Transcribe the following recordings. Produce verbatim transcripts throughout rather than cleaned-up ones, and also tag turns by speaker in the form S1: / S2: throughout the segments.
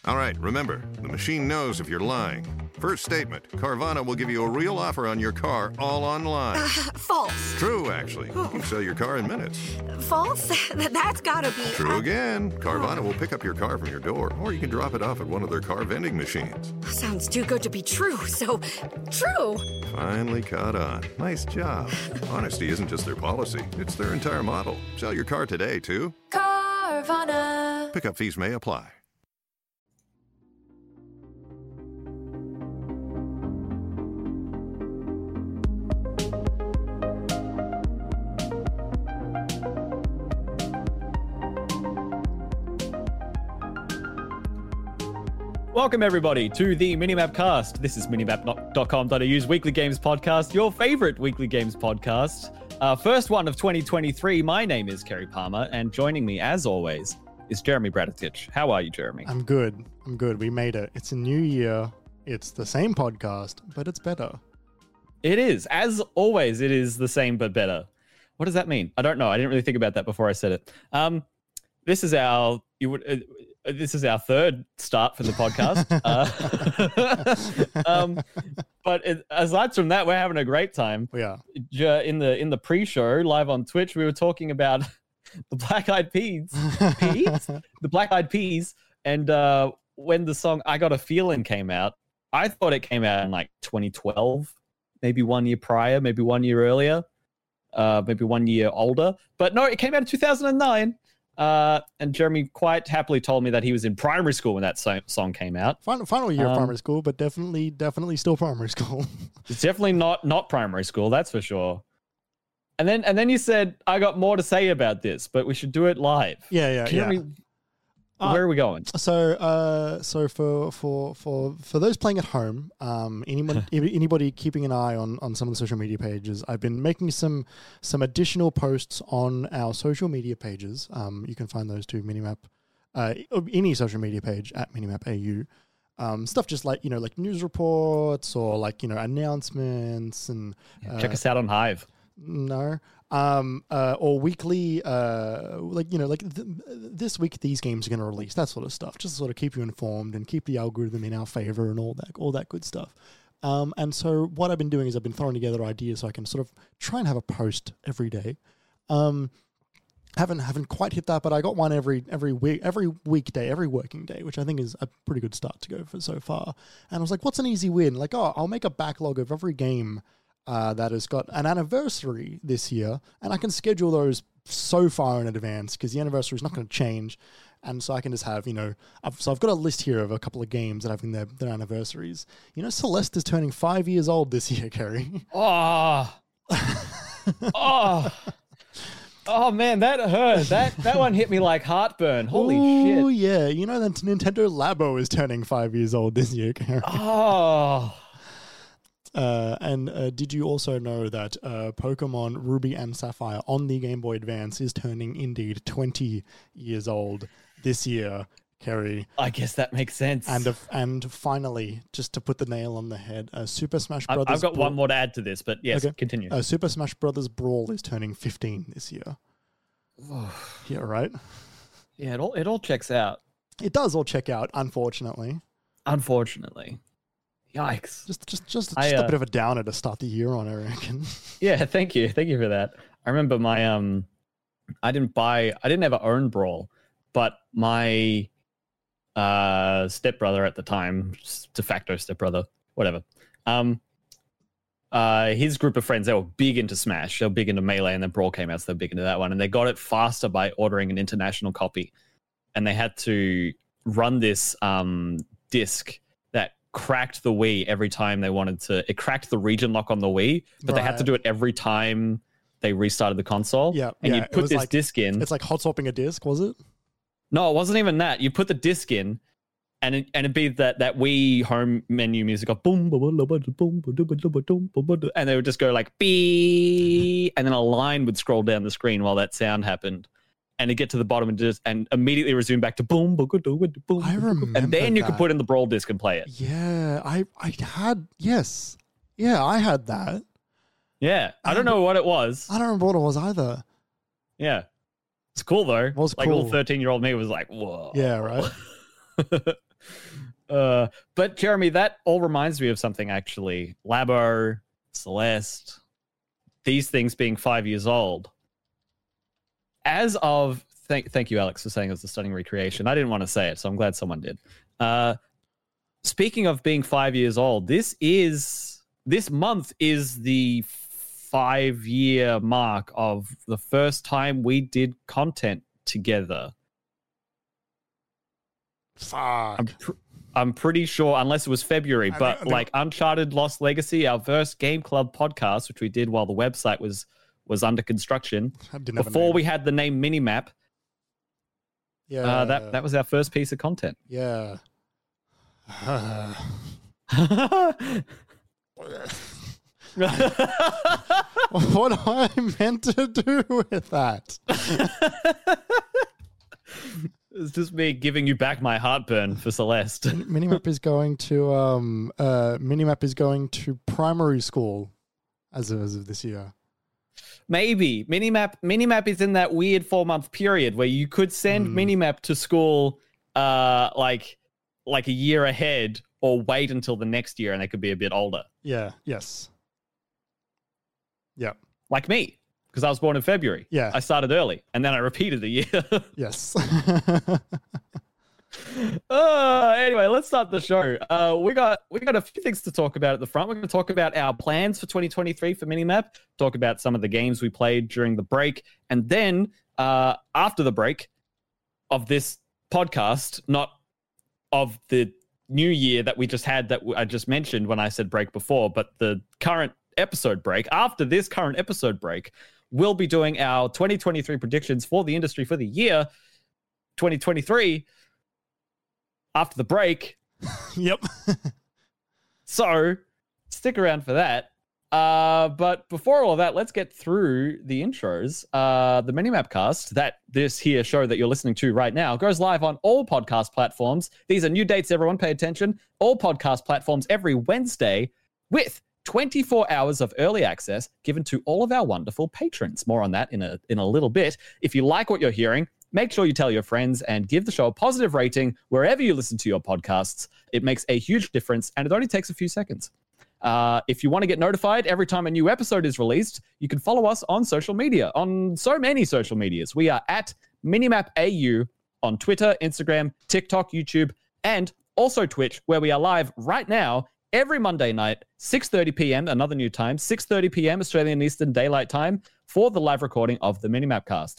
S1: All right, remember, the machine knows if you're lying. First statement, Carvana will give you a real offer on your car all online.
S2: Uh, false.
S1: True, actually. You can sell your car in minutes.
S2: False? That's gotta be...
S1: True
S2: uh,
S1: again. Carvana will pick up your car from your door, or you can drop it off at one of their car vending machines.
S2: Sounds too good to be true, so... True!
S1: Finally caught on. Nice job. Honesty isn't just their policy, it's their entire model. Sell your car today, too.
S2: Carvana.
S1: Pickup fees may apply.
S3: Welcome, everybody, to the Minimap Cast. This is minimap dot com dot a u's weekly games podcast, your favorite weekly games podcast. Uh, first one of twenty twenty-three. My name is Kerry Palmer, and joining me, as always, is Jeremy Braditich. How are you, Jeremy?
S4: I'm good. I'm good. We made it. It's a new year. It's the same podcast, but it's better.
S3: It is. As always, it is the same but better. What does that mean? I don't know. I didn't really think about that before I said it. Um, this is our... You would... Uh, This is our third start for the podcast. uh, um, but it, aside from that, we're having a great time.
S4: We are.
S3: In the in the pre-show, live on Twitch, we were talking about the Black Eyed Peas, Peas? the Black Eyed Peas, and uh, when the song "I Got a Feeling" came out, I thought it came out in like twenty twelve, maybe one year prior, maybe one year earlier, uh, maybe one year older. But no, it came out in two thousand nine. Uh, and Jeremy quite happily told me that he was in primary school when that so- song came out.
S4: Final, final year
S3: um,
S4: of primary school, but definitely, definitely still primary school.
S3: It's definitely not not primary school, that's for sure. And then and then you said, I got more to say about this, but we should do it live.
S4: Yeah, yeah,
S3: Can
S4: yeah.
S3: we- where
S4: Uh,
S3: are we going?
S4: So, uh, so for for for for those playing at home, um, anyone anybody keeping an eye on on some of the social media pages, I've been making some some additional posts on our social media pages. Um, you can find those to Minimap, uh, any social media page at Minimap A U. Um, stuff just like you know, like news reports or like you know announcements and uh,
S3: Check us out on Hive.
S4: No. Um, uh, or weekly, uh, like, you know, like th- this week, these games are going to release, that sort of stuff, just to sort of keep you informed and keep the algorithm in our favor and all that, all that good stuff. Um, and so what I've been doing is I've been throwing together ideas so I can sort of try and have a post every day. Um, haven't, haven't quite hit that, but I got one every, every week, every weekday, every working day, which I think is a pretty good start to go for so far. And I was like, what's an easy win? Like, oh, I'll make a backlog of every game Uh, that has got an anniversary this year, and I can schedule those so far in advance because the anniversary is not going to change, and so I can just have, you know, I've, so I've got a list here of a couple of games that have having their, their anniversaries. You know, Celeste is turning five years old this year, Kerry.
S3: Oh, oh, oh man, that hurt. That that one hit me like heartburn. Holy
S4: Oh
S3: shit.
S4: yeah, you know that Nintendo Labo is turning five years old this year, Kerry.
S3: Oh.
S4: Uh, and uh, did you also know that uh, Pokemon Ruby and Sapphire on the Game Boy Advance is turning indeed twenty years old this year, Kerry?
S3: I guess that makes sense.
S4: And uh, and finally, just to put the nail on the head, uh, Super Smash Brothers.
S3: I've got
S4: Bra-
S3: one more to add to this, but yes,
S4: Okay.
S3: continue.
S4: Uh, Super Smash Brothers Brawl is turning fifteen this year. Yeah, right?
S3: Yeah, it all it all checks out.
S4: It does all check out, unfortunately.
S3: Unfortunately. Yikes.
S4: Just just just, just
S3: I,
S4: a
S3: uh,
S4: bit of a downer to start the year on, I reckon.
S3: Yeah, thank you. Thank you for that. I remember my um I didn't buy I didn't ever own Brawl, but my uh stepbrother at the time, de facto stepbrother, whatever. Um uh his group of friends, they were big into Smash. They were big into Melee, and then Brawl came out, so they're big into that one. And they got it faster by ordering an international copy. And they had to run this um disc that cracked the Wii every time they wanted to. It cracked the region lock on the Wii, but they had to
S4: Right.
S3: do it every time they restarted the console.
S4: Yeah,
S3: and
S4: yeah,
S3: you
S4: it
S3: put
S4: was
S3: this
S4: like-
S3: disc in.
S4: It's like hot swapping a disc, was it?
S3: No, it wasn't even that. You put the disc in, and it, and it'd be that that Wii home menu music of boom, boom, boom, boom, boom, boom, boom, boom, and they would just go like beep, and then a line would scroll down the screen while that sound happened. And it'd get to the bottom and just and immediately resume back to boom, boom, boom, boom, boom.
S4: I remember
S3: And then you could
S4: that.
S3: put in the Brawl disc and play it.
S4: Yeah, I I had yes, yeah, I had that.
S3: Yeah, I don't know what it was.
S4: I don't remember what it was either.
S3: Yeah, it's cool though.
S4: Was
S3: like
S4: cool.
S3: little thirteen-year-old me was like, whoa.
S4: Yeah, right.
S3: uh, but Jeremy, that all reminds me of something actually. Labo, Celeste, these things being five years old. As of thank thank you, Alex, for saying it was a stunning recreation. I didn't want to say it, so I'm glad someone did. Uh, speaking of being five years old, this is this month is the five year mark of the first time we did content together.
S4: Fuck.
S3: I'm, pr- I'm pretty sure, unless it was February,
S4: I
S3: but
S4: think- I think-
S3: like Uncharted Lost Legacy, our first Game Club podcast, which we did while the website was was under construction,
S4: I didn't have a
S3: before
S4: name.
S3: we had the name Minimap.
S4: Yeah.
S3: Uh, that that was our first piece of content.
S4: Yeah. What am I meant to do with that?
S3: It's just me giving you back my heartburn for Celeste.
S4: Minimap is going to um uh Minimap is going to primary school as of, as of this year.
S3: Maybe Minimap Minimap is in that weird four month period where you could send
S4: Mm.
S3: Minimap to school uh like like a year ahead or wait until the next year and they could be a bit older.
S4: Yeah. Yes. Yeah.
S3: Like me, because I was born in February.
S4: Yeah.
S3: I started early and then I repeated the year.
S4: Yes.
S3: uh, anyway, let's start the show. Uh, we got we got a few things to talk about at the front. We're going to talk about our plans for twenty twenty-three for Minimap, talk about some of the games we played during the break, and then uh, after the break of this podcast, not of the new year that we just had that I just mentioned when I said break before, but the current episode break, after this current episode break, we'll be doing our twenty twenty-three predictions for the industry for the year twenty twenty-three after the break.
S4: Yep.
S3: So stick around for that. Uh, but before all of that, let's get through the intros. Uh, the Minimap cast, that this here show that you're listening to right now, goes live on all podcast platforms. These are new dates, everyone. Pay attention. All podcast platforms every Wednesday with twenty-four hours of early access given to all of our wonderful patrons. More on that in a in a little bit. If you like what you're hearing, make sure you tell your friends and give the show a positive rating wherever you listen to your podcasts. It makes a huge difference, and it only takes a few seconds. Uh, if you want to get notified every time a new episode is released, you can follow us on social media, on so many social medias. We are at Minimap A U on Twitter, Instagram, TikTok, YouTube, and also Twitch, where we are live right now every Monday night, six thirty p.m., another new time, six thirty p.m. Australian Eastern Daylight Time for the live recording of the Minimap cast.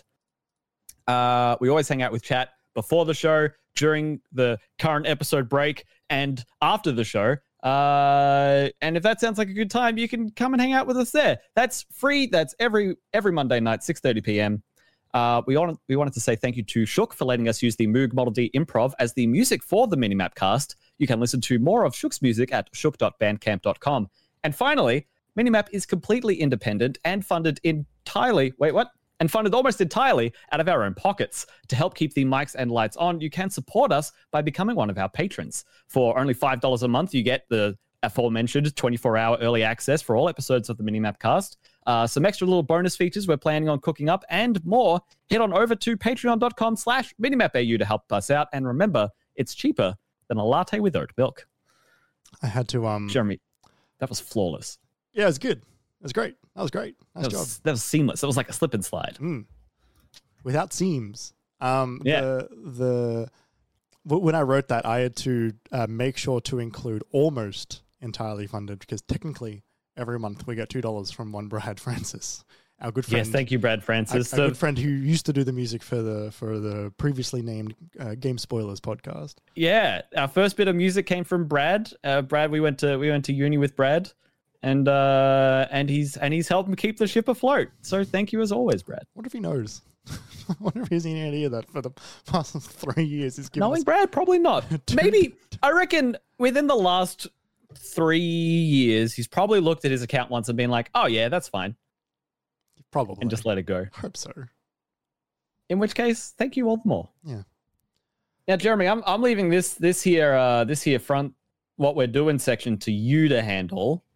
S3: Uh, we always hang out with chat before the show, during the current episode break, and after the show. Uh, and if that sounds like a good time, you can come and hang out with us there. That's free. That's every every Monday night, six thirty p.m. Uh, we, wanted, we wanted to say thank you to Shook for letting us use the Moog Model D Improv as the music for the Minimap cast. You can listen to more of Shook's music at shook dot bandcamp dot com. And finally, Minimap is completely independent and funded entirely... Wait, what? And funded almost entirely out of our own pockets. To help keep the mics and lights on, you can support us by becoming one of our patrons. For only five dollars a month, you get the aforementioned twenty-four hour early access for all episodes of the Minimap cast, uh, some extra little bonus features we're planning on cooking up, and more. Head on over to patreon dot com slash minimapau to help us out. And remember, it's cheaper than a latte with oat milk.
S4: I had to um
S3: Jeremy, that was flawless.
S4: Yeah, it was good. It was great. That was great. Nice
S3: That
S4: job.
S3: was, that was seamless. That was like a slip and slide.
S4: Mm. Without seams. Um,
S3: Yeah.
S4: The, the w- when I wrote that, I had to uh, make sure to include almost entirely funded because technically every month we get two dollars from one Brad Francis, our good friend.
S3: Yes, thank you, Brad
S4: Our,
S3: Francis.
S4: our
S3: So-
S4: good friend who used to do the music for the for the previously named uh, Game Spoilers podcast.
S3: Yeah, our first bit of music came from Brad. Uh, Brad, we went to we went to uni with Brad, and uh, and he's and he's helped me keep the ship afloat. So thank you as always, Brad.
S4: What if he knows? I wonder if he's any idea that for the past three years he's given
S3: Knowing
S4: us
S3: Brad, probably not.
S4: Dude.
S3: Maybe I reckon within the last three years, he's probably looked at his account once and been like, "Oh yeah, that's fine,"
S4: probably
S3: and just let it go.
S4: hope so.
S3: In which case, thank you all the more.
S4: Yeah.
S3: Now, Jeremy, I'm I'm leaving this this here uh, this here front what we're doing section to you to handle.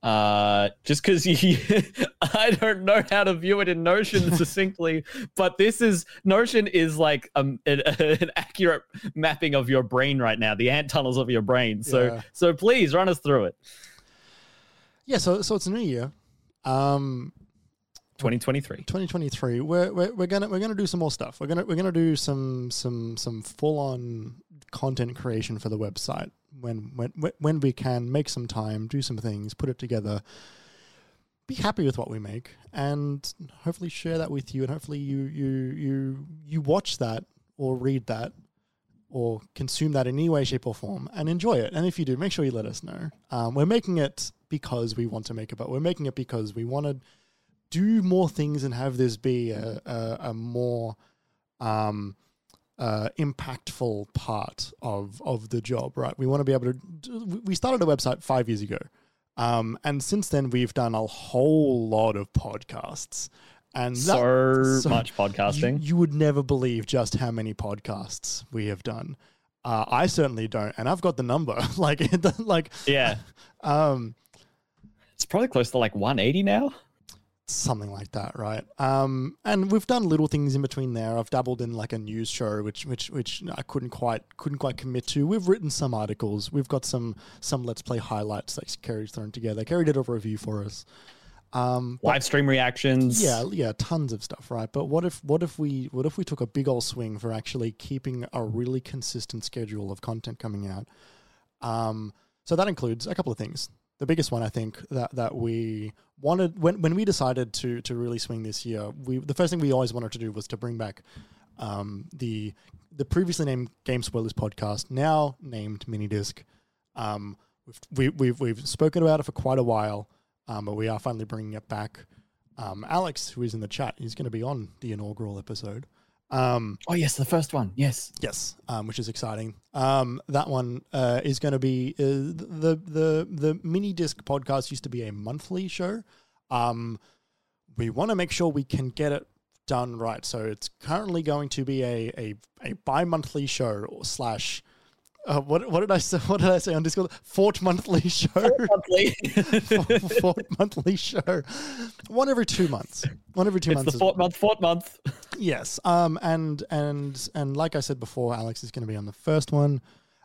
S3: Uh, just because you, I don't know how to view it in Notion succinctly, but this is Notion is like um, an, an accurate mapping of your brain right now, the ant tunnels of your brain. So,
S4: Yeah.
S3: so please run us through it.
S4: Yeah, so so it's a new year. Um,
S3: twenty twenty-three.
S4: twenty twenty-three. We're, we're we're gonna we're gonna do some more stuff. We're gonna we're gonna do some some some full on content creation for the website when when when we can. Make some time, do some things, put it together. Be happy with what we make, and hopefully share that with you. And hopefully you you you you watch that or read that or consume that in any way, shape, or form and enjoy it. And if you do, make sure you let us know. Um, we're making it because we want to make it, but we're making it because we want to do more things and have this be a, a, a more um, uh, impactful part of, of the job, right? We want to be able to... Do, we started a website five years ago. Um, and since then, we've done a whole lot of podcasts. And that,
S3: So,
S4: so
S3: much podcasting.
S4: You, you would never believe just how many podcasts we have done. Uh, I certainly don't, and I've got the number. like, like,
S3: Yeah.
S4: um,
S3: It's probably close to like one eighty now.
S4: something like that, right? Um, and we've done little things in between there. I've dabbled in like a news show, which which which I couldn't quite couldn't quite commit to. We've written some articles. We've got some some Let's Play highlights that Kerry's thrown together. Kerry did a review for us. Um, but-
S3: Live stream reactions.
S4: Yeah, yeah, tons of stuff, right? But what if what if we what if we took a big old swing for actually keeping a really consistent schedule of content coming out? Um, so that includes a couple of things. The biggest one, I think, that that we wanted when when we decided to to really swing this year, we the first thing we always wanted to do was to bring back um, the the previously named Game Spoilers podcast, now named Minidisc. Um, we've we, we've we've spoken about it for quite a while. Um, but we are finally bringing it back. Um, Alex, who is in the chat, he's going to be on the inaugural episode. Um,
S3: Oh, yes, the first one. Yes.
S4: yes, um, which is exciting. Um, that one uh, is going to be uh, the the the mini disc podcast used to be a monthly show. Um, we want to make sure we can get it done right, so it's currently going to be a a, a bi-monthly show or slash. Uh, what what did I say? What did I say on Discord? Fort monthly show.
S3: Monthly.
S4: Fort monthly show. One every two months. One every two
S3: It's
S4: months.
S3: the
S4: is-
S3: fort month, fort month.
S4: Yes. Um. And and and like I said before, Alex is going to be on the first one.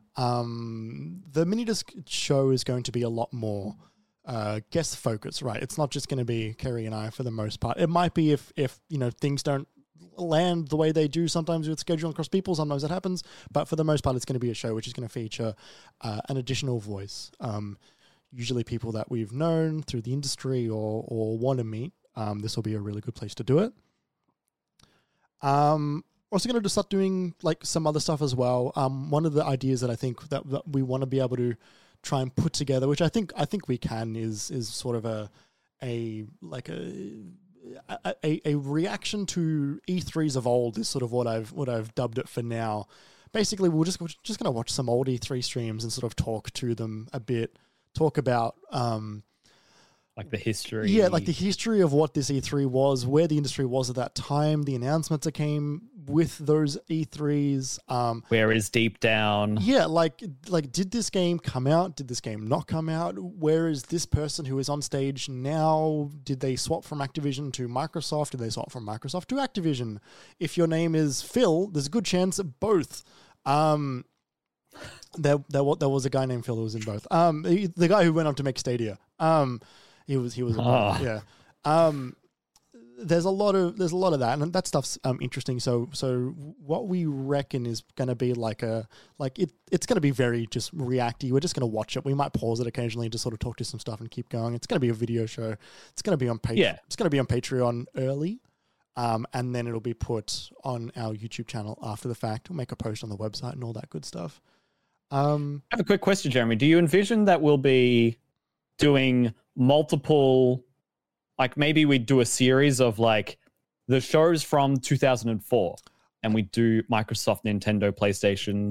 S4: Um. The mini disc show is going to be a lot more uh guest focused, right? It's not just going to be Kerry and I for the most part. It might be if if you know things don't land the way they do sometimes with scheduling across people. Sometimes it happens, but for the most part, it's going to be a show which is going to feature uh, an additional voice. Um, usually people that we've known through the industry or or want to meet. Um, this will be a really good place to do it. Um, also going to start doing like some other stuff as well. Um, one of the ideas that I think that, that we want to be able to try and put together, which I think I think we can, is is sort of a a like a A, a, a reaction to E threes of old is sort of what I've what I've dubbed it for now. Basically, we're just we're just going to watch some old E three streams and sort of talk to them a bit, talk about um,
S3: Like the history.
S4: yeah, like the history of what this E three was, where the industry was at that time, the announcements that came with those E threes. Um,
S3: Where is Deep Down?
S4: yeah, like like did this game come out? Did this game not come out? Where is this person who is on stage now? Did they swap from Activision to Microsoft? Did they swap from Microsoft to Activision? If your name is Phil, there's a good chance of both. Um, there, there, wa- there was a guy named Phil who was in both. Um, he- the guy who went on to make Stadia. Um, he was he was in both,
S3: Ah.
S4: yeah. Um, there's a lot of there's a lot of that, and that stuff's um, interesting. So so what we reckon is going to be like a like it it's going to be very just reacty. We're just going to watch it. We might pause it occasionally to sort of talk to some stuff and keep going. It's going to be a video show. It's going to be on Patreon.
S3: Yeah.
S4: It's going to be on Patreon early. Um, and then it'll be put on our YouTube channel after the fact. We'll make a post on the website and all that good stuff. Um,
S3: I have a quick question, Jeremy. Do you envision that we'll be doing multiple, like maybe we do a series of like the shows from two thousand four and we do Microsoft, Nintendo, PlayStation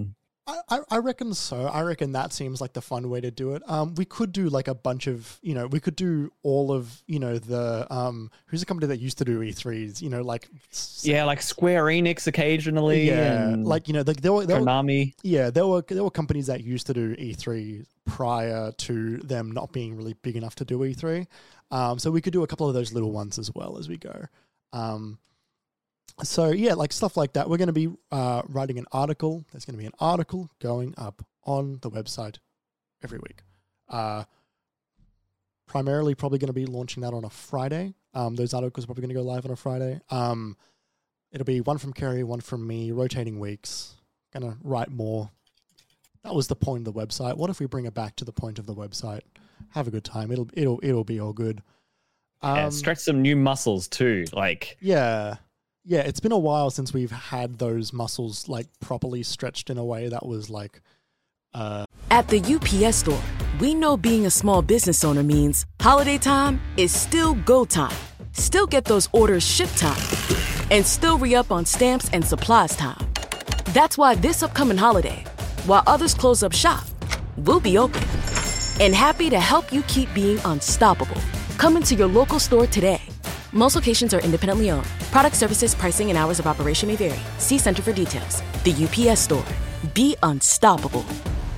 S4: I, I I reckon so. I reckon that seems like the fun way to do it. Um, we could do like a bunch of, you know, we could do all of, you know, the um, who's the company that used to do E threes? You know, like
S3: Yeah, like Square Enix occasionally.
S4: yeah,
S3: and
S4: like you know, like there were, there were
S3: Konami.
S4: yeah, there were there were companies that used to do E three prior to them not being really big enough to do E three. Um, so we could do a couple of those little ones as well as we go. Um, So yeah, like stuff like that. We're going to be uh, writing an article. There's going to be an article going up on the website every week. Uh, primarily, probably going to be launching that on a Friday. Um, those articles are probably going to go live on a Friday. Um, it'll be one from Kerry, one from me, rotating weeks. Going to write more. That was the point of the website. What if we bring it back to the point of the website? Have a good time. It'll it'll it'll be all good. Um,
S3: Yeah, stretch some new muscles too. Like
S4: yeah. Yeah, it's been a while since we've had those muscles like properly stretched in a way that was like uh
S5: At the U P S Store, we know being a small business owner means holiday time is still go time. Still get those orders shipped time. And still re-up on stamps and supplies time. That's why this upcoming holiday, while others close up shop, we'll be open. And happy to help you keep being unstoppable. Come into your local store today. Most locations are independently owned. Product services, pricing, and hours of operation may vary. See Center for details. The U P S Store. Be unstoppable.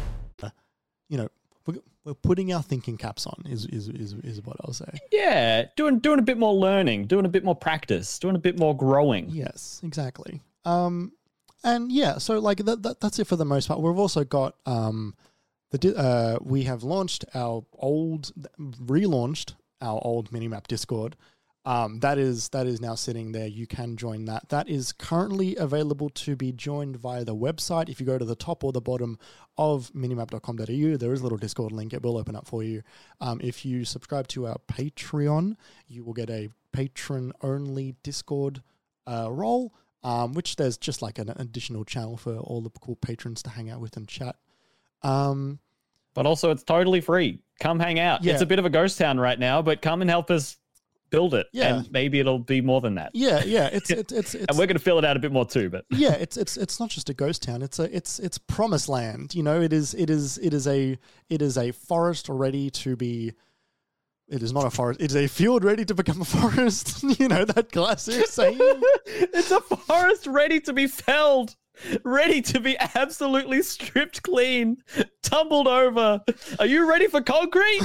S4: you know, we're, we're putting our thinking caps on is, is is is what I'll say.
S3: yeah, doing doing a bit more learning, doing a bit more practice, doing a bit more growing.
S4: Yes, exactly. Um and yeah, so like that, that that's it for the most part. We've also got um the di- uh we have launched our old relaunched our old Minimap Discord. Um, that is that is now sitting there. You can join that. That is currently available to be joined via the website. If you go to the top or the bottom of minimap dot com dot a u, there is a little Discord link. It will open up for you. Um, if you subscribe to our Patreon, you will get a patron-only Discord uh, role, um, which there's just like an additional channel for all the cool patrons to hang out with and chat. Um,
S3: But also, it's totally free. Come hang out.
S4: Yeah.
S3: It's a bit of a ghost town right now, but come and help us build it.
S4: Yeah.
S3: And maybe it'll be more than that.
S4: yeah, yeah, it's it's it's, it's
S3: And we're going to fill it out a bit more too, but
S4: yeah, it's it's it's not just a ghost town. It's a it's it's promised land. You know, it is it is it is a it is a forest ready to be. It is not a forest. It is a field ready to become a forest. You know that classic saying.
S3: it's a forest ready to be felled, ready to be absolutely stripped clean, tumbled over. Are you ready for concrete?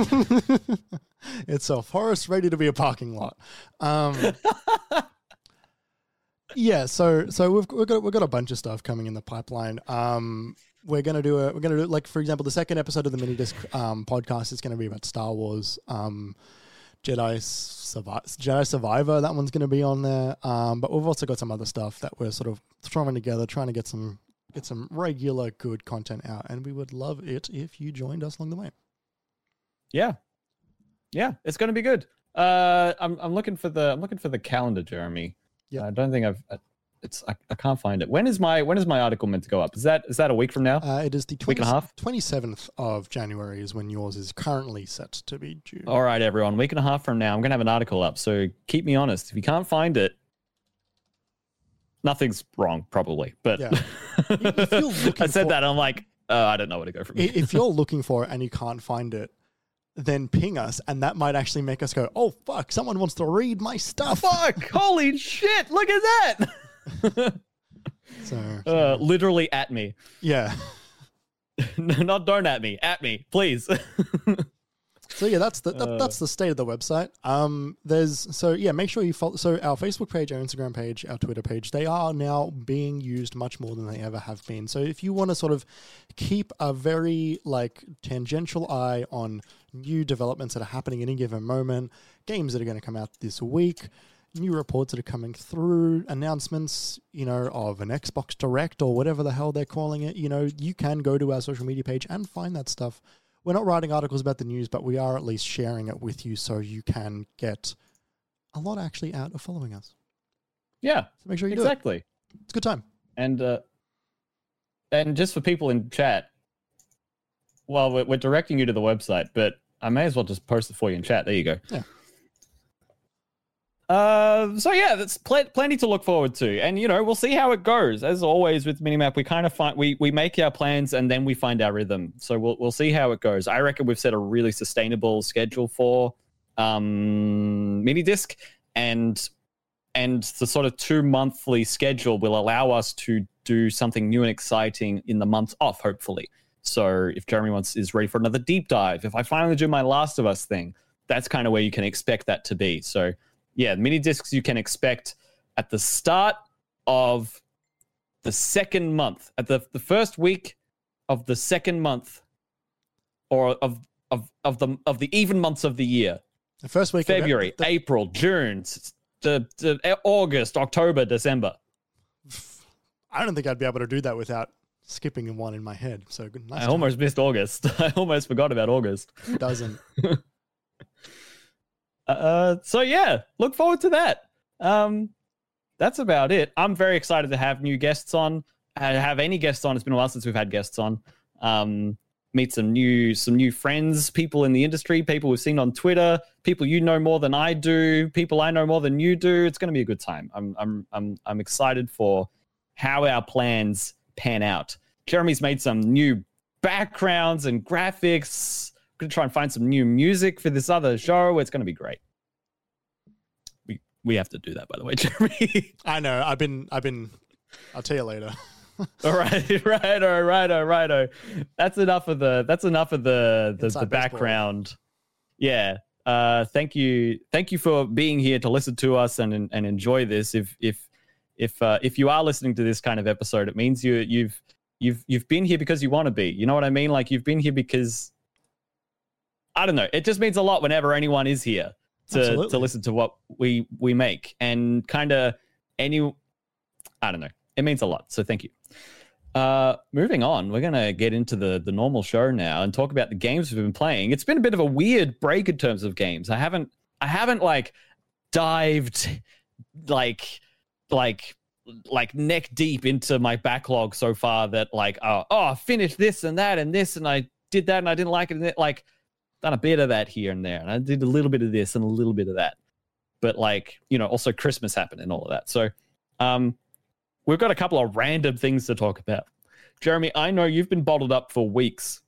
S4: It's a forest ready to be a parking lot. Um, yeah, so so we've we've got we've got a bunch of stuff coming in the pipeline. Um, we're gonna do a we're gonna do like for example the second episode of the mini disc um, podcast is gonna be about Star Wars. Um, Jedi Survi- Jedi Survivor, that one's gonna be on there. Um, but we've also got some other stuff that we're sort of throwing together, trying to get some get some regular good content out, and we would love it if you joined us along the way.
S3: Yeah. Yeah, it's going to be good. Uh, I'm I'm looking for the I'm looking for the calendar, Jeremy.
S4: Yep.
S3: I don't think I've. uh, It's I, I can't find it. When is my when is my article meant to go up? Is that is that a week from now?
S4: Uh, it is the
S3: Week and a half?
S4: twenty-seventh of January is when yours is currently set to be due.
S3: All right, everyone. Week and a half from now, I'm going to have an article up. So keep me honest. If you can't find it, nothing's wrong, probably. But
S4: Yeah. If you're looking
S3: I said
S4: for-
S3: that. I'm like, oh, I don't know where to go from here.
S4: I- If you're looking for it and you can't find it, then ping us, and that might actually make us go, "Oh fuck! Someone wants to read my stuff."
S3: Fuck! Holy shit! Look at that!
S4: So,
S3: uh, literally at me.
S4: yeah.
S3: Not don't at me. At me, please.
S4: So yeah, that's the that,
S3: Uh.
S4: that's the state of the website. Um, there's so yeah, make sure you follow. So our Facebook page, our Instagram page, our Twitter page, they are now being used much more than they ever have been. So if you want to sort of keep a very like tangential eye on new developments that are happening at any given moment, games that are going to come out this week, new reports that are coming through, announcements, you know, of an Xbox Direct or whatever the hell they're calling it, you know, you can go to our social media page and find that stuff. We're not writing articles about the news, but we are at least sharing it with you so you can get a lot actually out of following us.
S3: Yeah,
S4: So make sure you do it.
S3: exactly.
S4: It's a good time.
S3: And uh, and just for people in chat, well, we're, we're directing you to the website, but I may as well just post it for you in chat. There you go.
S4: Yeah.
S3: Uh, so yeah, that's pl- plenty to look forward to, and you know we'll see how it goes. As always with Minimap, we kind of find we we make our plans and then we find our rhythm. So we'll we'll see how it goes. I reckon we've set a really sustainable schedule for um Minidisc, and and the sort of two monthly schedule will allow us to do something new and exciting in the months off, hopefully. So if Jeremy wants is ready for another deep dive, if I finally do my Last of Us thing, that's kind of where you can expect that to be. So. Yeah, mini discs you can expect at the start of the second month, at the, the first week of the second month, or of of of the of the even months of the year.
S4: The first week,
S3: February,
S4: of the,
S3: April, June, the, the August, October, December.
S4: I don't think I'd be able to do that without skipping one in my head. So good. Nice
S3: I
S4: time.
S3: almost missed August. I almost forgot about August.
S4: It doesn't.
S3: Uh, so yeah, look forward to that. Um, that's about it. I'm very excited to have new guests on. Uh, have any guests on? It's been a while since we've had guests on. Um, meet some new some new friends, people in the industry, people we've seen on Twitter, people you know more than I do, people I know more than you do. It's going to be a good time. I'm I'm I'm I'm excited for how our plans pan out. Jeremy's made some new backgrounds and graphics. Going to try and find some new music for this other show. It's going to be great. We we have to do that, by the way, Jeremy.
S4: I know. I've been. I've been. I'll tell you later.
S3: all right, right, all right, all right. Oh. That's enough of the. That's enough of the the, the background. Yeah. Uh. Thank you. Thank you for being here to listen to us and and enjoy this. If if if uh, if you are listening to this kind of episode, it means you you've you've you've been here because you want to be. You know what I mean? Like you've been here because. I don't know. It just means a lot whenever anyone is here to, to listen to what we we make, and kind of any. I don't know. It means a lot. So thank you. Uh, moving on, we're gonna get into the the normal show now and talk about the games we've been playing. It's been a bit of a weird break in terms of games. I haven't I haven't like dived like like like neck deep into my backlog so far that like oh oh I finished this and that and this and I did that and I didn't like it and it, like. Done a bit of that here and there, and I did a little bit of this and a little bit of that, but like you know, also Christmas happened and all of that. So, um, we've got a couple of random things to talk about. Jeremy, I know you've been bottled up for weeks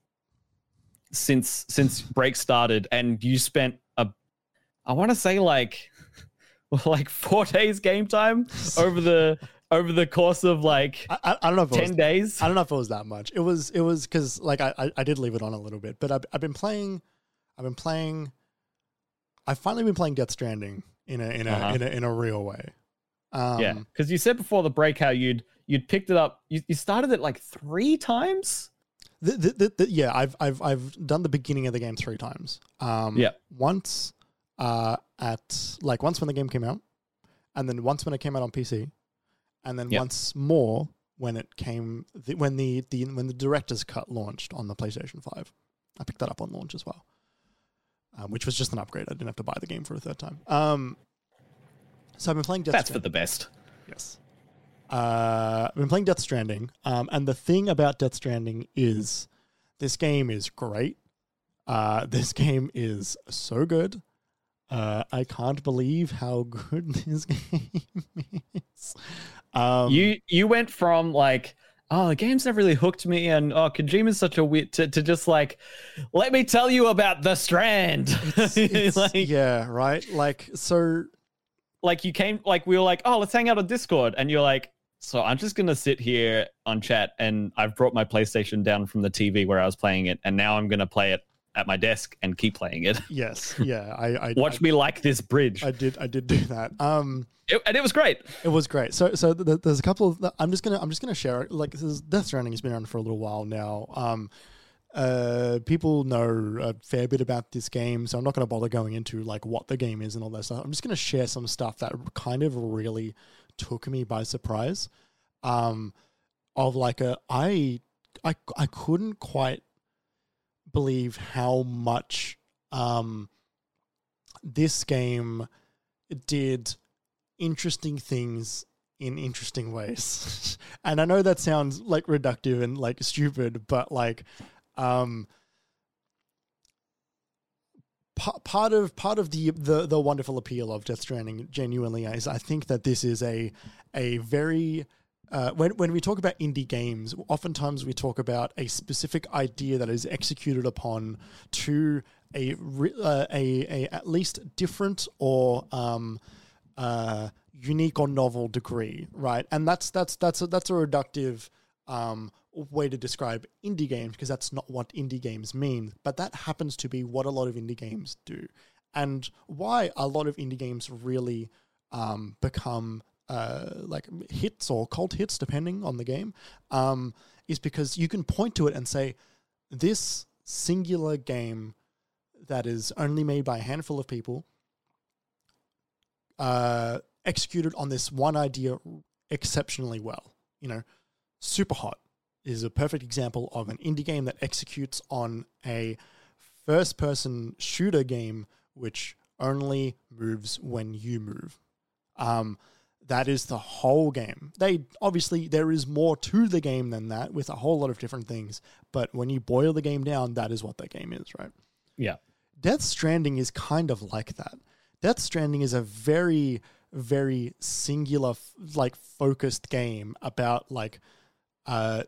S3: since since break started, and you spent a, I want to say like, like four days game time over the over the course of like
S4: I, I, I don't know if it
S3: ten
S4: was,
S3: days.
S4: I don't know if it was that much. It was it was because like I, I I did leave it on a little bit, but I've I've been playing. I've been playing. I've finally been playing Death Stranding in a in a uh-huh. in a in a real way. Um,
S3: yeah, because you said before the break how you'd you'd picked it up. You, you started it like three times.
S4: The, the, the, the, yeah, I've I've I've done the beginning of the game three times. Um,
S3: yeah,
S4: once uh, at like once when the game came out, and then once when it came out on P C, and then yep. once more when it came the, when the, the when the director's cut launched on the PlayStation five. I picked that up on launch as well. Um, which was just an upgrade. I didn't have to buy the game for a third time. Um, so I've been playing Death
S3: That's
S4: Stranding.
S3: for the best.
S4: Yes. Uh, I've been playing Death Stranding. Um, and the thing about Death Stranding is this game is great. Uh, this game is so good. Uh, I can't believe how good this game is. Um,
S3: you you went from like, oh, the game's never really hooked me, and oh, Kojima's such a weird to, to just like, let me tell you about The Strand.
S4: It's, it's,
S3: like,
S4: yeah, right. Like, so,
S3: like you came, like we were like, oh, let's hang out on Discord, and you're like, so I'm just gonna sit here on chat, and I've brought my PlayStation down from the T V where I was playing it, and now I'm gonna play it at my desk and keep playing it.
S4: Yes, yeah. I, I
S3: watch
S4: I,
S3: me like this bridge.
S4: I did, I did do that. Um.
S3: It, and it was great.
S4: It was great. So, so th- th- there's a couple of. Th- I'm just gonna. I'm just gonna share it. Like, this is, Death Stranding has been around for a little while now. Um, uh, people know a fair bit about this game, so I'm not gonna bother going into like what the game is and all that stuff. I'm just gonna share some stuff that kind of really took me by surprise. Um, of like a, I, I, I couldn't quite believe how much um this game did interesting things in interesting ways. And I know that sounds like reductive and like stupid, but like um p- part of part of the, the the wonderful appeal of Death Stranding genuinely is I think that this is a a very uh, when when we talk about indie games, oftentimes we talk about a specific idea that is executed upon to a re- uh, a, a at least different or um uh unique or novel degree, right? And that's that's that's a, that's a reductive um way to describe indie games, because that's not what indie games mean, but that happens to be what a lot of indie games do, and why a lot of indie games really um, become uh, like hits or cult hits, depending on the game, um, is because you can point to it and say, this singular game that is only made by a handful of people uh, executed on this one idea exceptionally well. You know, Superhot is a perfect example of an indie game that executes on a first-person shooter game which only moves when you move. Um, that is the whole game. They obviously, there is more to the game than that, with a whole lot of different things, but when you boil the game down, that is what that game is, right?
S3: Yeah.
S4: Death Stranding is kind of like that. Death Stranding is a very, very singular, like, focused game about, like, uh,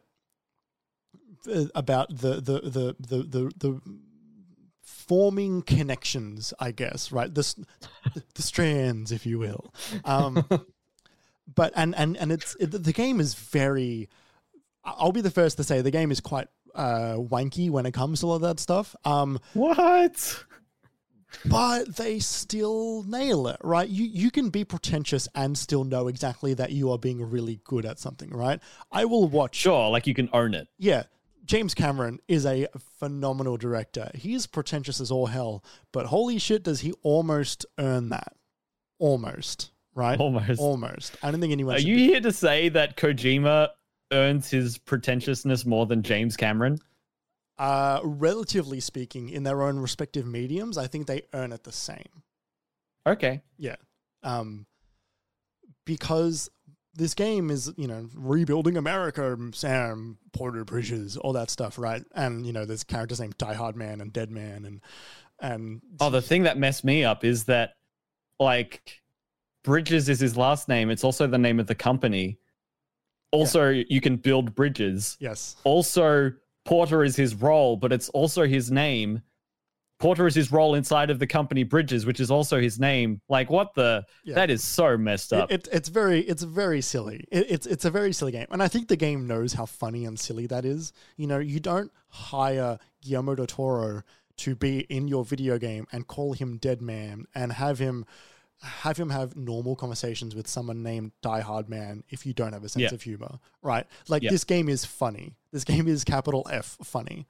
S4: about the the the the the, the forming connections, I guess, right? The the strands, if you will. Um, but and and and it's it, the game is very. I'll be the first to say the game is quite uh, wanky when it comes to all of that stuff. Um,
S3: what?
S4: But they still nail it, right? You you can be pretentious and still know exactly that you are being really good at something, right? I will watch.
S3: Sure, like you can own it.
S4: Yeah. James Cameron is a phenomenal director. He's pretentious as all hell, but holy shit, does he almost earn that? Almost, right?
S3: Almost.
S4: Almost. I don't think anyone
S3: Are
S4: should
S3: you
S4: be-
S3: here to say that Kojima earns his pretentiousness more than James Cameron?
S4: Uh, relatively speaking, in their own respective mediums, I think they earn it the same.
S3: Okay.
S4: Yeah. Um, because this game is, you know, rebuilding America, Sam, Porter Bridges, all that stuff, right? And, you know, there's characters named Die Hard Man and Dead Man and... and
S3: Oh, the thing that messed me up is that, like, Bridges is his last name. It's also the name of the company. Also, yeah. You can build bridges.
S4: Yes.
S3: Also, Porter is his role, but it's also his name. Porter is his role inside of the company Bridges, which is also his name. Like, what the? Yeah. That is so messed up.
S4: It, it, it's very, it's very silly. It, it's it's a very silly game, and I think the game knows how funny and silly that is. You know, you don't hire Guillermo del Toro to be in your video game and call him Dead Man and have him have him have normal conversations with someone named Die Hard Man if you don't have a sense
S3: yeah.
S4: of humor, right? Like,
S3: yeah.
S4: this game is funny. This game is capital F funny.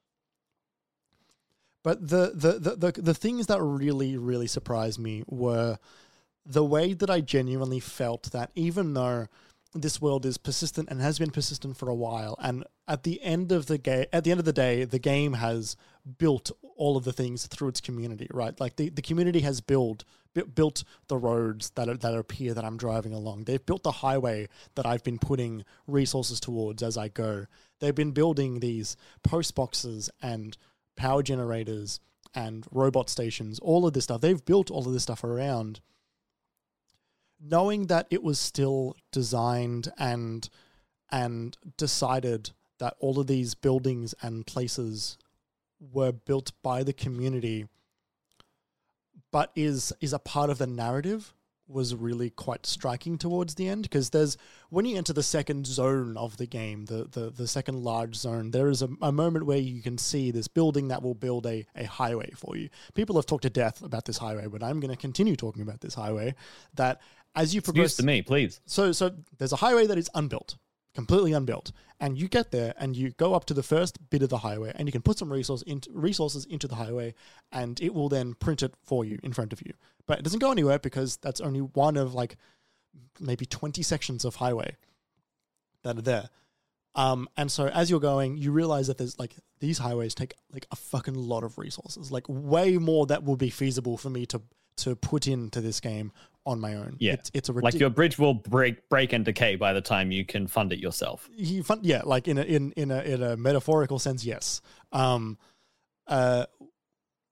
S4: But the, the, the, the, the things that really, really surprised me were the way that I genuinely felt that even though this world is persistent and has been persistent for a while, and at the end of the game, at the end of the day, the game has built all of the things through its community, right? Like the, the community has built built the roads that are, that appear that I'm driving along. They've built the highway that I've been putting resources towards as I go. They've been building these post boxes and power generators and robot stations, all of this stuff. They've built all of this stuff around, knowing that it was still designed and and decided that all of these buildings and places were built by the community, but is is a part of the narrative, was really quite striking towards the end. Because there's, when you enter the second zone of the game, the the, the second large zone, there is a, a moment where you can see this building that will build a, a highway for you. People have talked to death about this highway, but I'm going to continue talking about this highway. That as you progress...
S3: Excuse to me, please.
S4: So, so there's a highway that is unbuilt, completely unbuilt, and you get there and you go up to the first bit of the highway and you can put some resource into, resources into the highway, and it will then print it for you in front of you. But it doesn't go anywhere because that's only one of like maybe twenty sections of highway that are there. Um, and so as you're going, you realize that there's like, these highways take like a fucking lot of resources, like way more that would be feasible for me to to put into this game on my own.
S3: Yeah,
S4: it's, it's a ridic-
S3: like your bridge will break break and decay by the time you can fund it yourself.
S4: You fund, yeah, like in a in in a in a metaphorical sense, yes. Um, uh,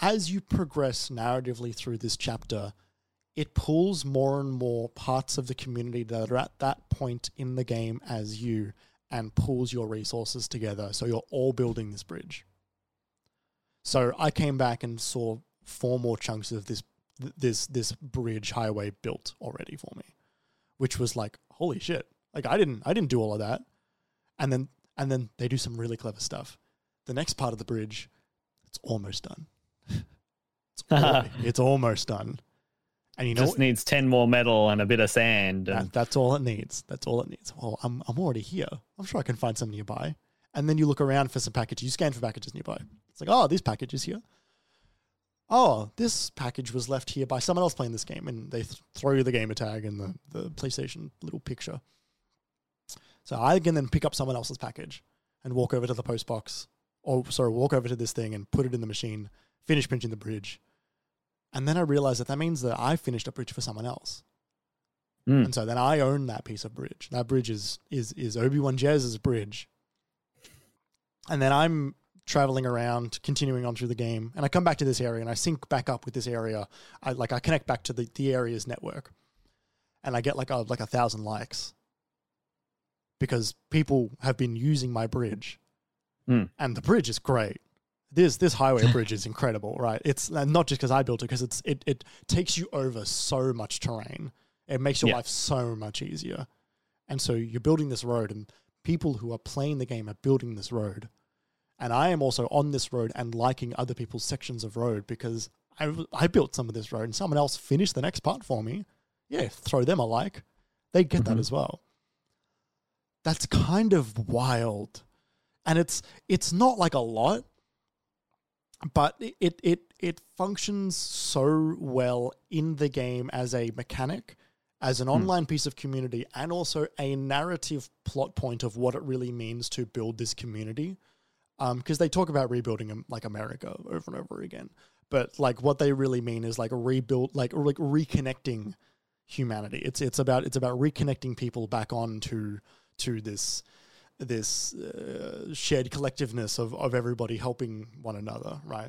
S4: as you progress narratively through this chapter, it pulls more and more parts of the community that are at that point in the game as you and pulls your resources together. So you're all building this bridge. So I came back and saw four more chunks of this this this bridge highway built already for me, which was like, holy shit. Like I didn't I didn't do all of that. And then and then they do some really clever stuff. The next part of the bridge, it's almost done. It's, al- it's almost done. And you know,
S3: just needs ten more metal and a bit of sand. And...
S4: That, that's all it needs. That's all it needs. Well, I'm I'm already here. I'm sure I can find some nearby. And then you look around for some packages. You scan for packages nearby. It's like, oh, this package is here. Oh, this package was left here by someone else playing this game, and they th- throw you the gamer tag and the, the PlayStation little picture. So I can then pick up someone else's package and walk over to the post box, or sorry, walk over to this thing and put it in the machine, finish printing the bridge. And then I realized that that means that I finished a bridge for someone else. Mm. And so then I own that piece of bridge. That bridge is is is Obi-Wan Jazz's bridge. And then I'm traveling around, continuing on through the game, and I come back to this area and I sync back up with this area. I like I connect back to the, the area's network, and I get like a like a thousand likes because people have been using my bridge,
S3: mm.
S4: and the bridge is great. This this highway bridge is incredible, right? It's not just because I built it, because it's it it takes you over so much terrain. It makes your yeah. life so much easier, and so you're building this road, and people who are playing the game are building this road. And I am also on this road and liking other people's sections of road because I, I built some of this road and someone else finished the next part for me. Yeah, throw them a like. They get mm-hmm. that as well. That's kind of wild. And it's it's not like a lot, but it it it functions so well in the game as a mechanic, as an online mm. piece of community, and also a narrative plot point of what it really means to build this community. Because um, they talk about rebuilding like America over and over again, but like what they really mean is like a rebuild, like or like reconnecting humanity. It's it's about it's about reconnecting people back on to to this this uh, shared collectiveness of of everybody helping one another, right?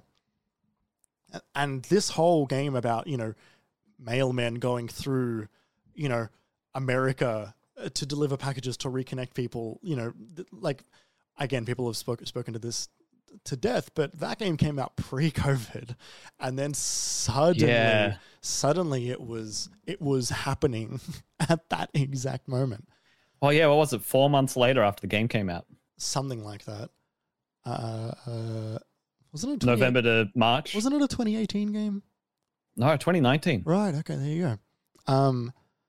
S4: And this whole game about, you know, mailmen going through, you know, America to deliver packages to reconnect people, you know, th- like. Again, people have spoke, spoken to this to death, but that game came out pre-COVID, and then suddenly, yeah. suddenly it was it was happening at that exact moment.
S3: Oh yeah, what was it? Four months later after the game came out,
S4: something like that. Uh, uh, wasn't it
S3: November to March?
S4: Wasn't it a twenty eighteen game?
S3: No, twenty nineteen.
S4: Right. Okay. There you go. Um,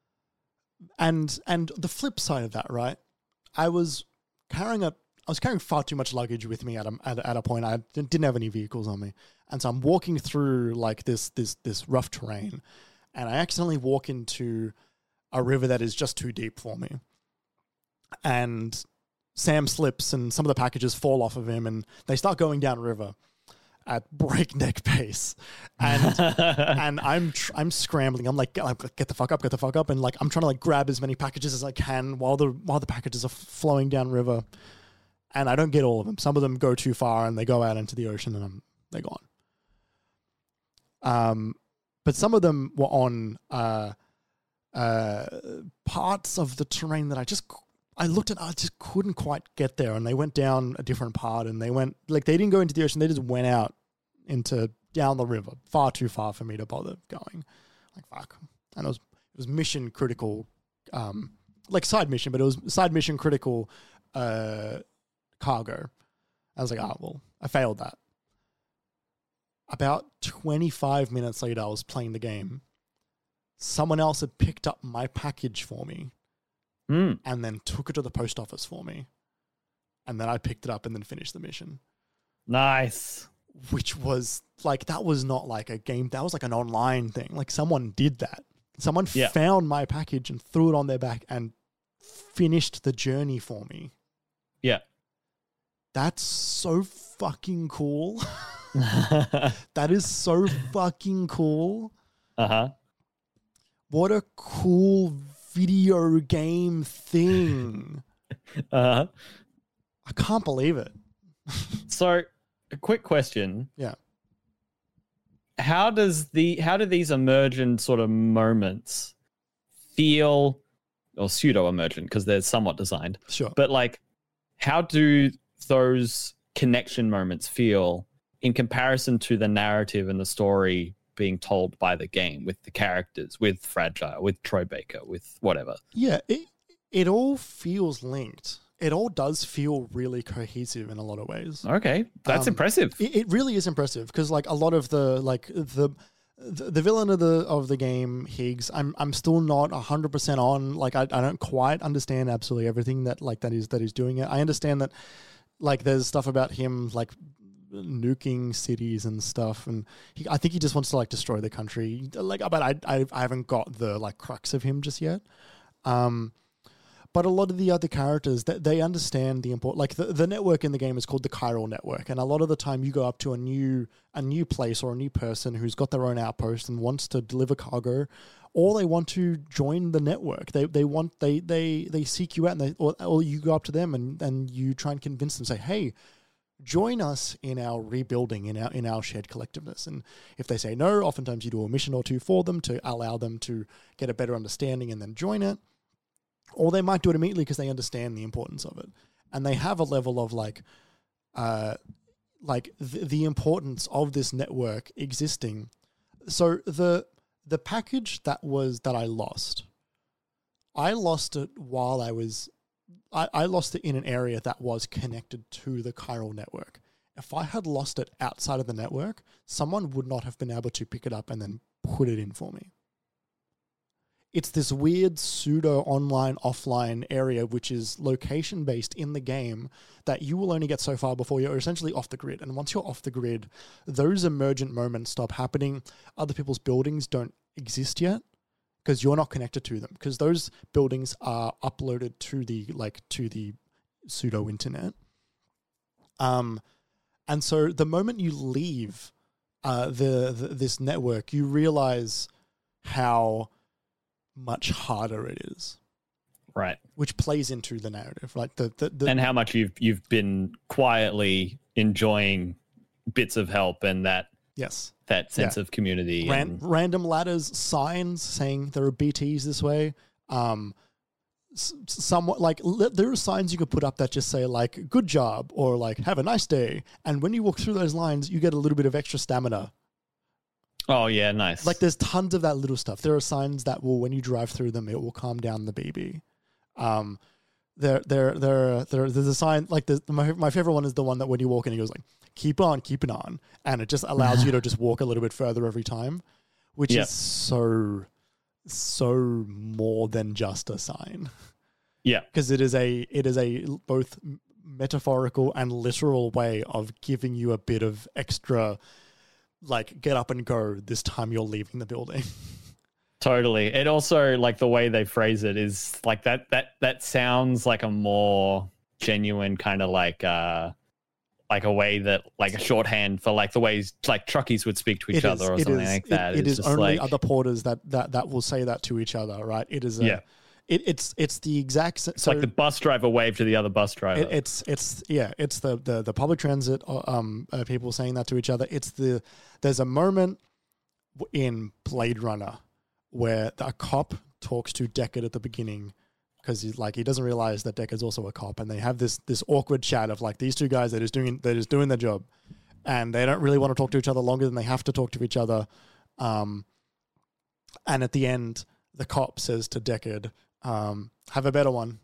S4: and and the flip side of that, right? I was carrying a. I was carrying far too much luggage with me at a, at, at a point. I didn't have any vehicles on me. And so I'm walking through like this, this, this rough terrain, and I accidentally walk into a river that is just too deep for me. And Sam slips and some of the packages fall off of him, and they start going down river at breakneck pace. And, and I'm, tr- I'm scrambling. I'm like, get the fuck up, get the fuck up. And like, I'm trying to like grab as many packages as I can while the, while the packages are flowing down river. And I don't get all of them. Some of them go too far and they go out into the ocean and I'm, they're gone. Um, but some of them were on uh, uh, parts of the terrain that I just, I looked at, I just couldn't quite get there. And they went down a different part, and they went, like they didn't go into the ocean. They just went out into, down the river, far too far for me to bother going. Like, fuck. And it was, it was mission critical, um, like side mission, but it was side mission critical, uh, cargo. I was like, oh, well, I failed that. About twenty-five minutes later, I was playing the game. Someone else had picked up my package for me
S3: mm.
S4: and then took it to the post office for me. And then I picked it up and then finished the mission.
S3: Nice.
S4: Which was like, that was not like a game. That was like an online thing. Like someone did that. Someone yeah. found my package and threw it on their back and finished the journey for me.
S3: Yeah.
S4: That's so fucking cool. That is so fucking cool.
S3: Uh-huh.
S4: What a cool video game thing.
S3: Uh-huh.
S4: I can't believe it.
S3: So, a quick question.
S4: Yeah.
S3: how does the how do these emergent sort of moments feel, or pseudo emergent because they're somewhat designed,
S4: Sure.
S3: but like how do those connection moments feel in comparison to the narrative and the story being told by the game with the characters, with Fragile, with Troy Baker, with whatever?
S4: Yeah, it it all feels linked. It all does feel really cohesive in a lot of ways.
S3: Okay, that's
S4: Um,
S3: impressive.
S4: It, it really is impressive because, like, a lot of the like the the, the villain of the of the game, Higgs, I'm I'm still not a hundred percent on. Like, I, I don't quite understand absolutely everything that like that is that is doing it. I understand that like there's stuff about him like nuking cities and stuff, and he, I think he just wants to like destroy the country. Like, but I I, I haven't got the like crux of him just yet. Um. But a lot of the other characters, that they understand the important. Like the, the network in the game is called the Chiral Network, and a lot of the time you go up to a new a new place or a new person who's got their own outpost and wants to deliver cargo, or they want to join the network. They they want they they they seek you out, and they or, or you go up to them and, and you try and convince them. Say, hey, join us in our rebuilding, in our in our shared collectiveness. And if they say no, oftentimes you do a mission or two for them to allow them to get a better understanding and then join it. Or they might do it immediately because they understand the importance of it, and they have a level of like, uh, like the, the importance of this network existing. So the the package that was that I lost, I lost it while I was, I, I lost it in an area that was connected to the chiral network. If I had lost it outside of the network, someone would not have been able to pick it up and then put it in for me. It's this weird pseudo online offline area which is location based in the game that you will only get so far before you're essentially off the grid. And once you're off the grid, those emergent moments stop happening. Other people's buildings don't exist yet because you're not connected to them, because those buildings are uploaded to the like to the pseudo internet. Um, and so the moment you leave uh, the, the this network, you realize how much harder it is,
S3: Right.
S4: which plays into the narrative, like the, the, the
S3: And how much you've you've been quietly enjoying bits of help and that
S4: yes,
S3: that sense
S4: Yeah.
S3: of community.
S4: Ran,
S3: and,
S4: random ladders, signs saying there are B Ts this way. Um, s- somewhat like li- there are signs you could put up that just say like "good job" or like "have a nice day," and when you walk through those lines, you get a little bit of extra stamina.
S3: oh yeah, nice.
S4: Like there's tons of that little stuff. There are signs that will, when you drive through them, it will calm down the B B. Um, there, there, there, there. There's a sign like the, my my favorite one is the one that when you walk in, it goes like "keep on, keeping on," and it just allows you to just walk a little bit further every time, which
S3: Yeah.
S4: is so, so more than just a sign,
S3: yeah.
S4: because it is a it is a both metaphorical and literal way of giving you a bit of extra. Like, get up and go this time you're leaving the building.
S3: Totally. It also, like, the way they phrase it is like that that that sounds like a more genuine kind of like uh like a way that like a shorthand for like the ways like truckies would speak to each
S4: It is-
S3: other or
S4: it
S3: something
S4: is-
S3: like
S4: it-
S3: that.
S4: it
S3: It's
S4: is
S3: just
S4: only
S3: like,
S4: other porters that, that, that will say that to each other, right? It is a,
S3: Yeah.
S4: It, it's it's the exact s-
S3: it's
S4: so
S3: like the bus driver wave to the other bus driver.
S4: it, it's it's yeah it's the the, the public transit uh, um uh, people saying that to each other. It's the there's a moment w- in Blade Runner where a cop talks to Deckard at the beginning because he's like he doesn't realize that Deckard's also a cop, and they have this this awkward chat of like these two guys that is doing they're just doing their job, and they don't really want to talk to each other longer than they have to talk to each other. Um, and at the end, the cop says to Deckard, um, "Have a better one."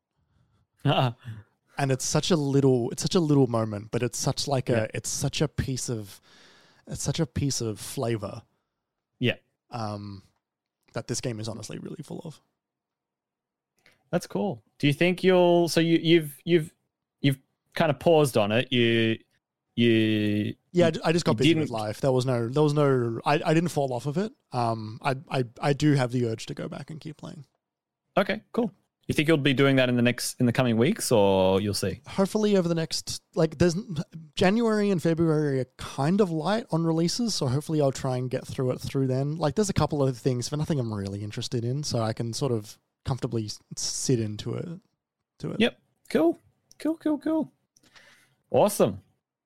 S4: And it's such a little, it's such a little moment, but it's such like
S3: Yeah.
S4: a, it's such a piece of, it's such a piece of flavor.
S3: Yeah.
S4: Um, that this game is honestly really full of.
S3: That's cool. Do you think you'll so you you've you've you've kind of paused on it. You you
S4: Yeah, I, I just got
S3: you
S4: busy with
S3: didn't-
S4: life. There was no, there was no, I, I didn't fall off of it. Um, I, I, I do have the urge to go back and keep playing.
S3: Okay, cool. You think you'll be doing that in the next in the coming weeks, or you'll see?
S4: Hopefully over the next, like there's January and February are kind of light on releases. So hopefully I'll try and get through it through then. Like there's a couple of things, but nothing I'm really interested in. So I can sort of comfortably s- sit into it, to it.
S3: Yep. Cool. Cool. Cool. Cool. Awesome.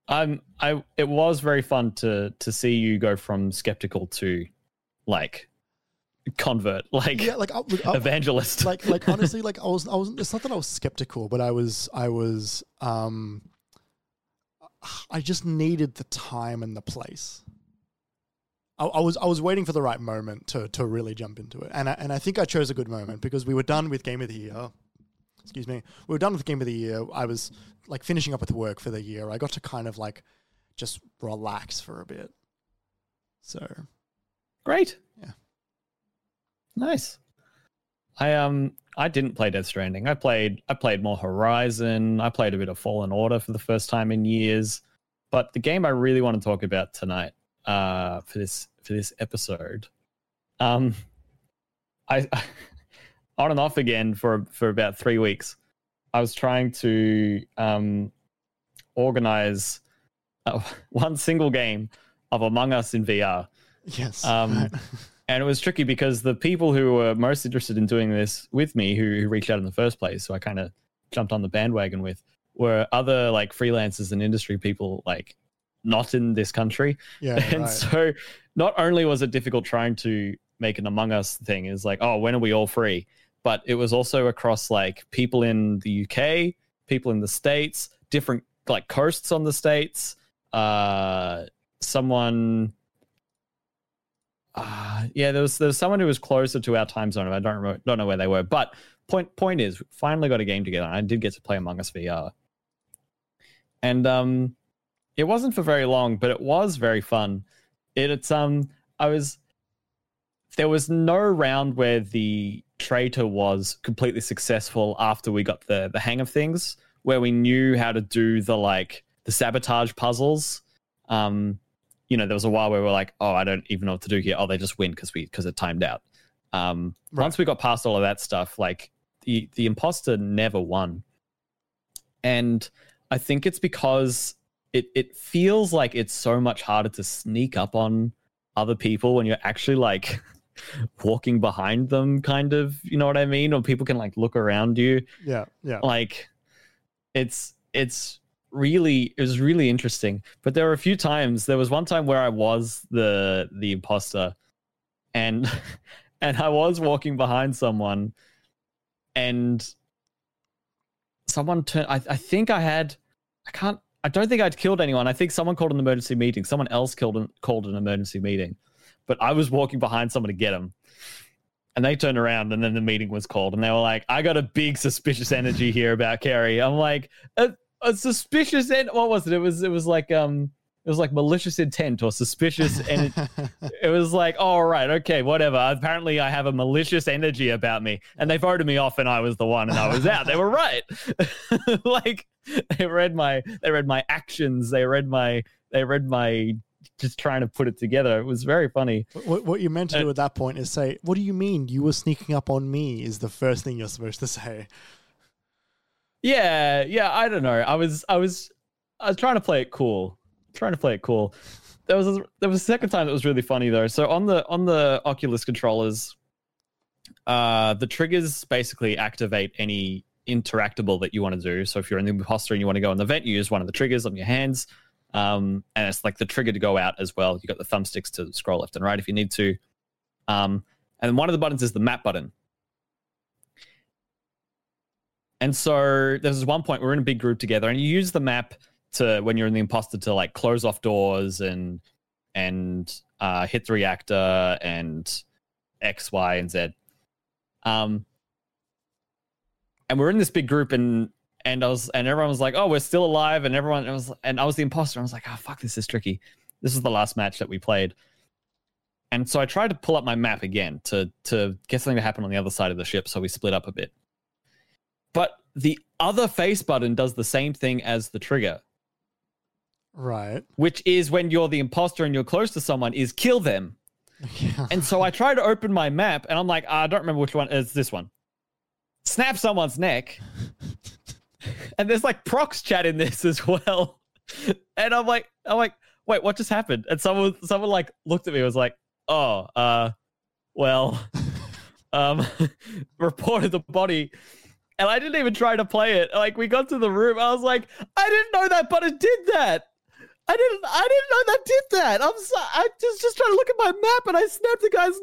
S3: I'm I it was very fun to to see you go from skeptical to like convert, like
S4: Yeah, like I, look, I,
S3: evangelist.
S4: like like honestly, like I was I was. It's not that I was skeptical, but I was I was um. I just needed the time and the place. I, I was I was waiting for the right moment to to really jump into it, and I, and I think I chose a good moment because we were done with Game of the Year. Excuse me, we were done with Game of the Year. I was like finishing up with work for the year. I got to kind of like just relax for a bit. So
S3: Great.
S4: Yeah.
S3: Nice. I um I didn't play Death Stranding. I played I played more Horizon. I played a bit of Fallen Order for the first time in years. But the game I really want to talk about tonight, uh, for this for this episode, um, I on and off again for for about three weeks. I was trying to um organize uh, one single game of Among Us in V R.
S4: yes,
S3: Um,
S4: right.
S3: And it was tricky because the people who were most interested in doing this with me, who, who reached out in the first place, so I kind of jumped on the bandwagon with, were other like freelancers and industry people, like not in this country.
S4: yeah,
S3: And
S4: right.
S3: so not only was it difficult trying to make an Among Us thing, is like, oh, when are we all free? But it was also across like people in the U K, people in the States, different like coasts on the States, uh, someone... Uh, yeah, there was there was someone who was closer to our time zone. I don't remember, don't know where they were. But point point is, finally got a game together. I did get to play Among Us V R, and um, it wasn't for very long, but it was very fun. It, it's um, I was there was no round where the traitor was completely successful after we got the the hang of things, where we knew how to do the like the sabotage puzzles. Um. You know, there was a while where we were like, oh, I don't even know what to do here. Oh, they just win because we because it timed out. Um,
S4: Right.
S3: Once we got past all of that stuff, like the the imposter never won. And I think it's because it it feels like it's so much harder to sneak up on other people when you're actually like walking behind them, kind of, you know what I mean? Or people can like look around you.
S4: yeah, yeah.
S3: Like it's it's really it was really interesting. But there were a few times, there was one time where I was the the imposter, and and I was walking behind someone, and someone turned I, I think I had I can't I don't think I'd killed anyone. I think someone called an emergency meeting. Someone else called an, called an emergency meeting. But I was walking behind someone to get them. And they turned around, and then the meeting was called, and they were like, I got a big suspicious energy here about Carrie. I'm like, a, a suspicious en- what was it? It was it was like um it was like malicious intent or suspicious and it was like, oh right, okay, whatever. Apparently I have a malicious energy about me. And they voted me off and I was the one and I was out. They were right. Like they read my they read my actions, they read my they read my just trying to put it together. It was very funny.
S4: What, what you're meant to do at that point is say, what do you mean you were sneaking up on me, is the first thing you're supposed to say.
S3: Yeah, yeah, I don't know. I was I was I was trying to play it cool. Trying to play it cool. There was a, there was a second time that was really funny though. So on the on the Oculus controllers, uh the triggers basically activate any interactable that you want to do. So if you're in the imposter and you want to go on the vent, you use one of the triggers on your hands. Um, and it's like the trigger to go out as well. You got the thumbsticks to scroll left and right if you need to. Um, and one of the buttons is the map button. And so there's this one point we're in a big group together, and you use the map to, when you're in the imposter, to like close off doors and and uh, hit the reactor and X, Y, and Z. Um, and we're in this big group, and and I was and everyone was like, "Oh, we're still alive," and everyone it was and I was the imposter. And I was like, "Oh fuck, this is tricky." This is the last match that we played, and so I tried to pull up my map again to to get something to happen on the other side of the ship, so we split up a bit. But the other face button does the same thing as the trigger.
S4: Right.
S3: Which is when you're the imposter and you're close to someone, is kill them.
S4: Yeah.
S3: And so I try to open my map, and I'm like, I don't remember which one is this one. Snap someone's neck. And there's like prox chat in this as well. And I'm like, I'm like, wait, what just happened? And someone, someone like looked at me and was like, oh, uh, well, um, reported the body. And I didn't even try to play it. Like, we got to the room. I was like, I didn't know that button did that. I didn't. I didn't know that did that. I'm. So, I just just trying to look at my map, and I snapped the guy's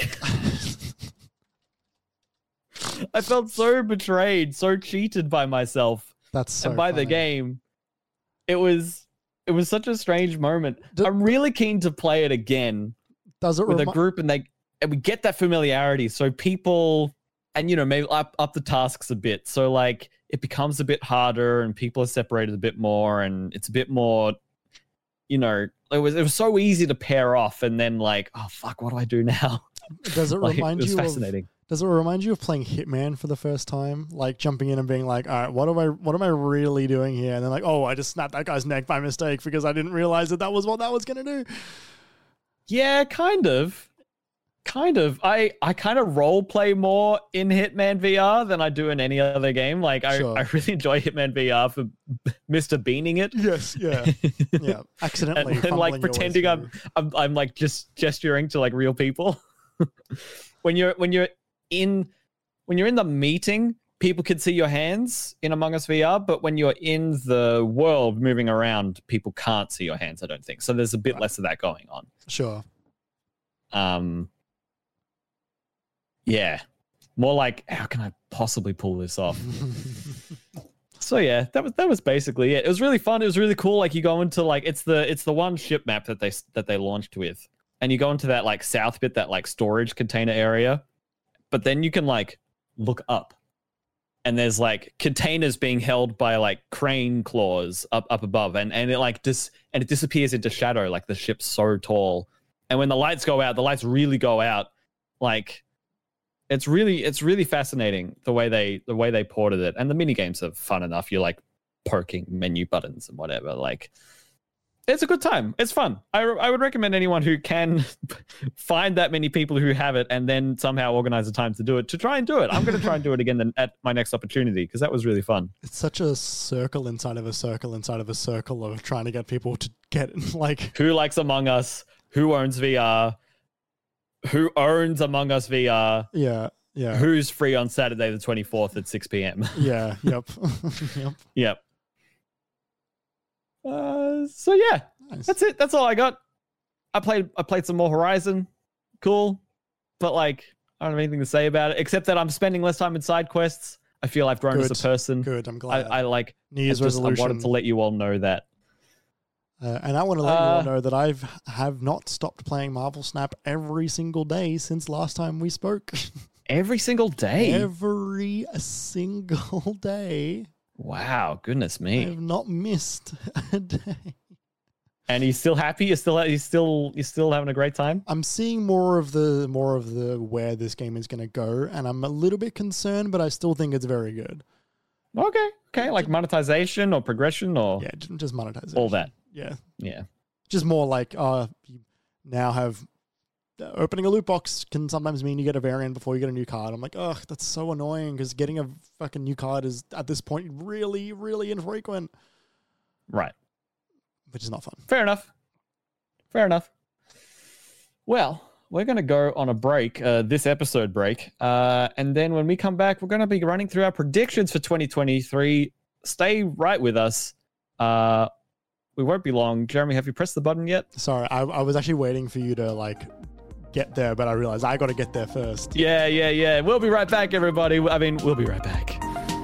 S3: neck. I felt so betrayed, so cheated by myself
S4: That's so
S3: and by
S4: funny.
S3: the game. It was. It was such a strange moment.
S4: Do-
S3: I'm really keen to play it again
S4: Does it
S3: with a
S4: remi-
S3: group, and they and we get that familiarity. So people, and you know, maybe up up the tasks a bit. So like it becomes a bit harder, and people are separated a bit more, and it's a bit more. You know, it was it was so easy to pair off, and then like, oh fuck, what do I do now?
S4: Does it
S3: Like,
S4: remind
S3: it was
S4: you
S3: fascinating.
S4: of? Does it remind you of playing Hitman for the first time? Like jumping in and being like, all right, what am I what am I really doing here? And then like, oh, I just snapped that guy's neck by mistake because I didn't realize that that was what that was going to do.
S3: Yeah, kind of. Kind of. I, I kind of role play more in Hitman V R than I do in any other game. Like, I,
S4: Sure.
S3: I really enjoy Hitman V R for Mister Beaning it.
S4: Yes, yeah. Yeah. Accidentally.
S3: and, and
S4: fumbling
S3: like
S4: your way
S3: pretending I'm,
S4: through.
S3: I'm I'm like just gesturing to like real people. when you're when you're in when you're in the meeting, people can see your hands in Among Us V R, but when you're in the world moving around, people can't see your hands, I don't think. So there's a bit
S4: Right.
S3: less of that going on.
S4: Sure.
S3: Um Yeah. More like, how can I possibly pull this off? So yeah, that was that was basically it. It was really fun. It was really cool. Like you go into like it's the it's the one ship map that they that they launched with, and you go into that like south bit, that like storage container area, but then you can like look up, and there's like containers being held by like crane claws up up above, and and it like dis and it disappears into shadow. Like the ship's so tall, and when the lights go out, the lights really go out. Like it's really it's really fascinating the way they the way they ported it, and the mini games are fun enough. You're like poking menu buttons and whatever. Like it's a good time. It's fun. I, I would recommend anyone who can find that many people who have it and then somehow organize the time to do it to try and do it. I'm going to try and do it again then at my next opportunity because that was really fun.
S4: It's such a circle inside of a circle inside of a circle of trying to get people to get like
S3: Who likes Among Us? Who owns V R? Who owns Among Us V R?
S4: yeah, yeah.
S3: Who's free on Saturday the twenty-fourth at six p.m.?
S4: Yeah, yep. Yep.
S3: Yep. Uh, so yeah,
S4: Nice.
S3: that's it. That's all I got. I played. I played some more Horizon. Cool, but like I don't have anything to say about it except that I'm spending less time in side quests. I feel I've grown
S4: Good.
S3: as a person.
S4: Good. I'm
S3: I,
S4: glad.
S3: I like.
S4: New Year's
S3: I just- I
S4: resolution.
S3: wanted to let you all know that.
S4: Uh, and I want to let you
S3: Uh,
S4: all know that I've have not stopped playing Marvel Snap every single day since last time we spoke.
S3: Every single day.
S4: Every single day.
S3: Wow, goodness
S4: I
S3: me.
S4: have not missed a day.
S3: And he's still happy. You're still. He's still. You're still having a great time.
S4: I'm seeing more of the more of the where this game is going to go, and I'm a little bit concerned, but I still think it's very good.
S3: Okay. Okay. Like monetization or progression or
S4: Yeah, j- just monetization.
S3: all that.
S4: Yeah,
S3: Yeah.
S4: just more like uh, you now have uh, opening a loot box can sometimes mean you get a variant before you get a new card. I'm like, ugh, that's so annoying because getting a fucking new card is at this point really, really infrequent,
S3: Right.
S4: which is not fun.
S3: Fair enough. Fair enough. Well, we're going to go on a break, uh, this episode break. Uh, and then when we come back, we're going to be running through our predictions for twenty twenty-three. Stay right with us. Uh, we won't be long. Jeremy, have you pressed the button yet?
S4: Sorry, I, I was actually waiting for you to like get there, but I realized I got to get there first.
S3: Yeah, yeah, yeah. We'll be right back, everybody. I mean, we'll be right back.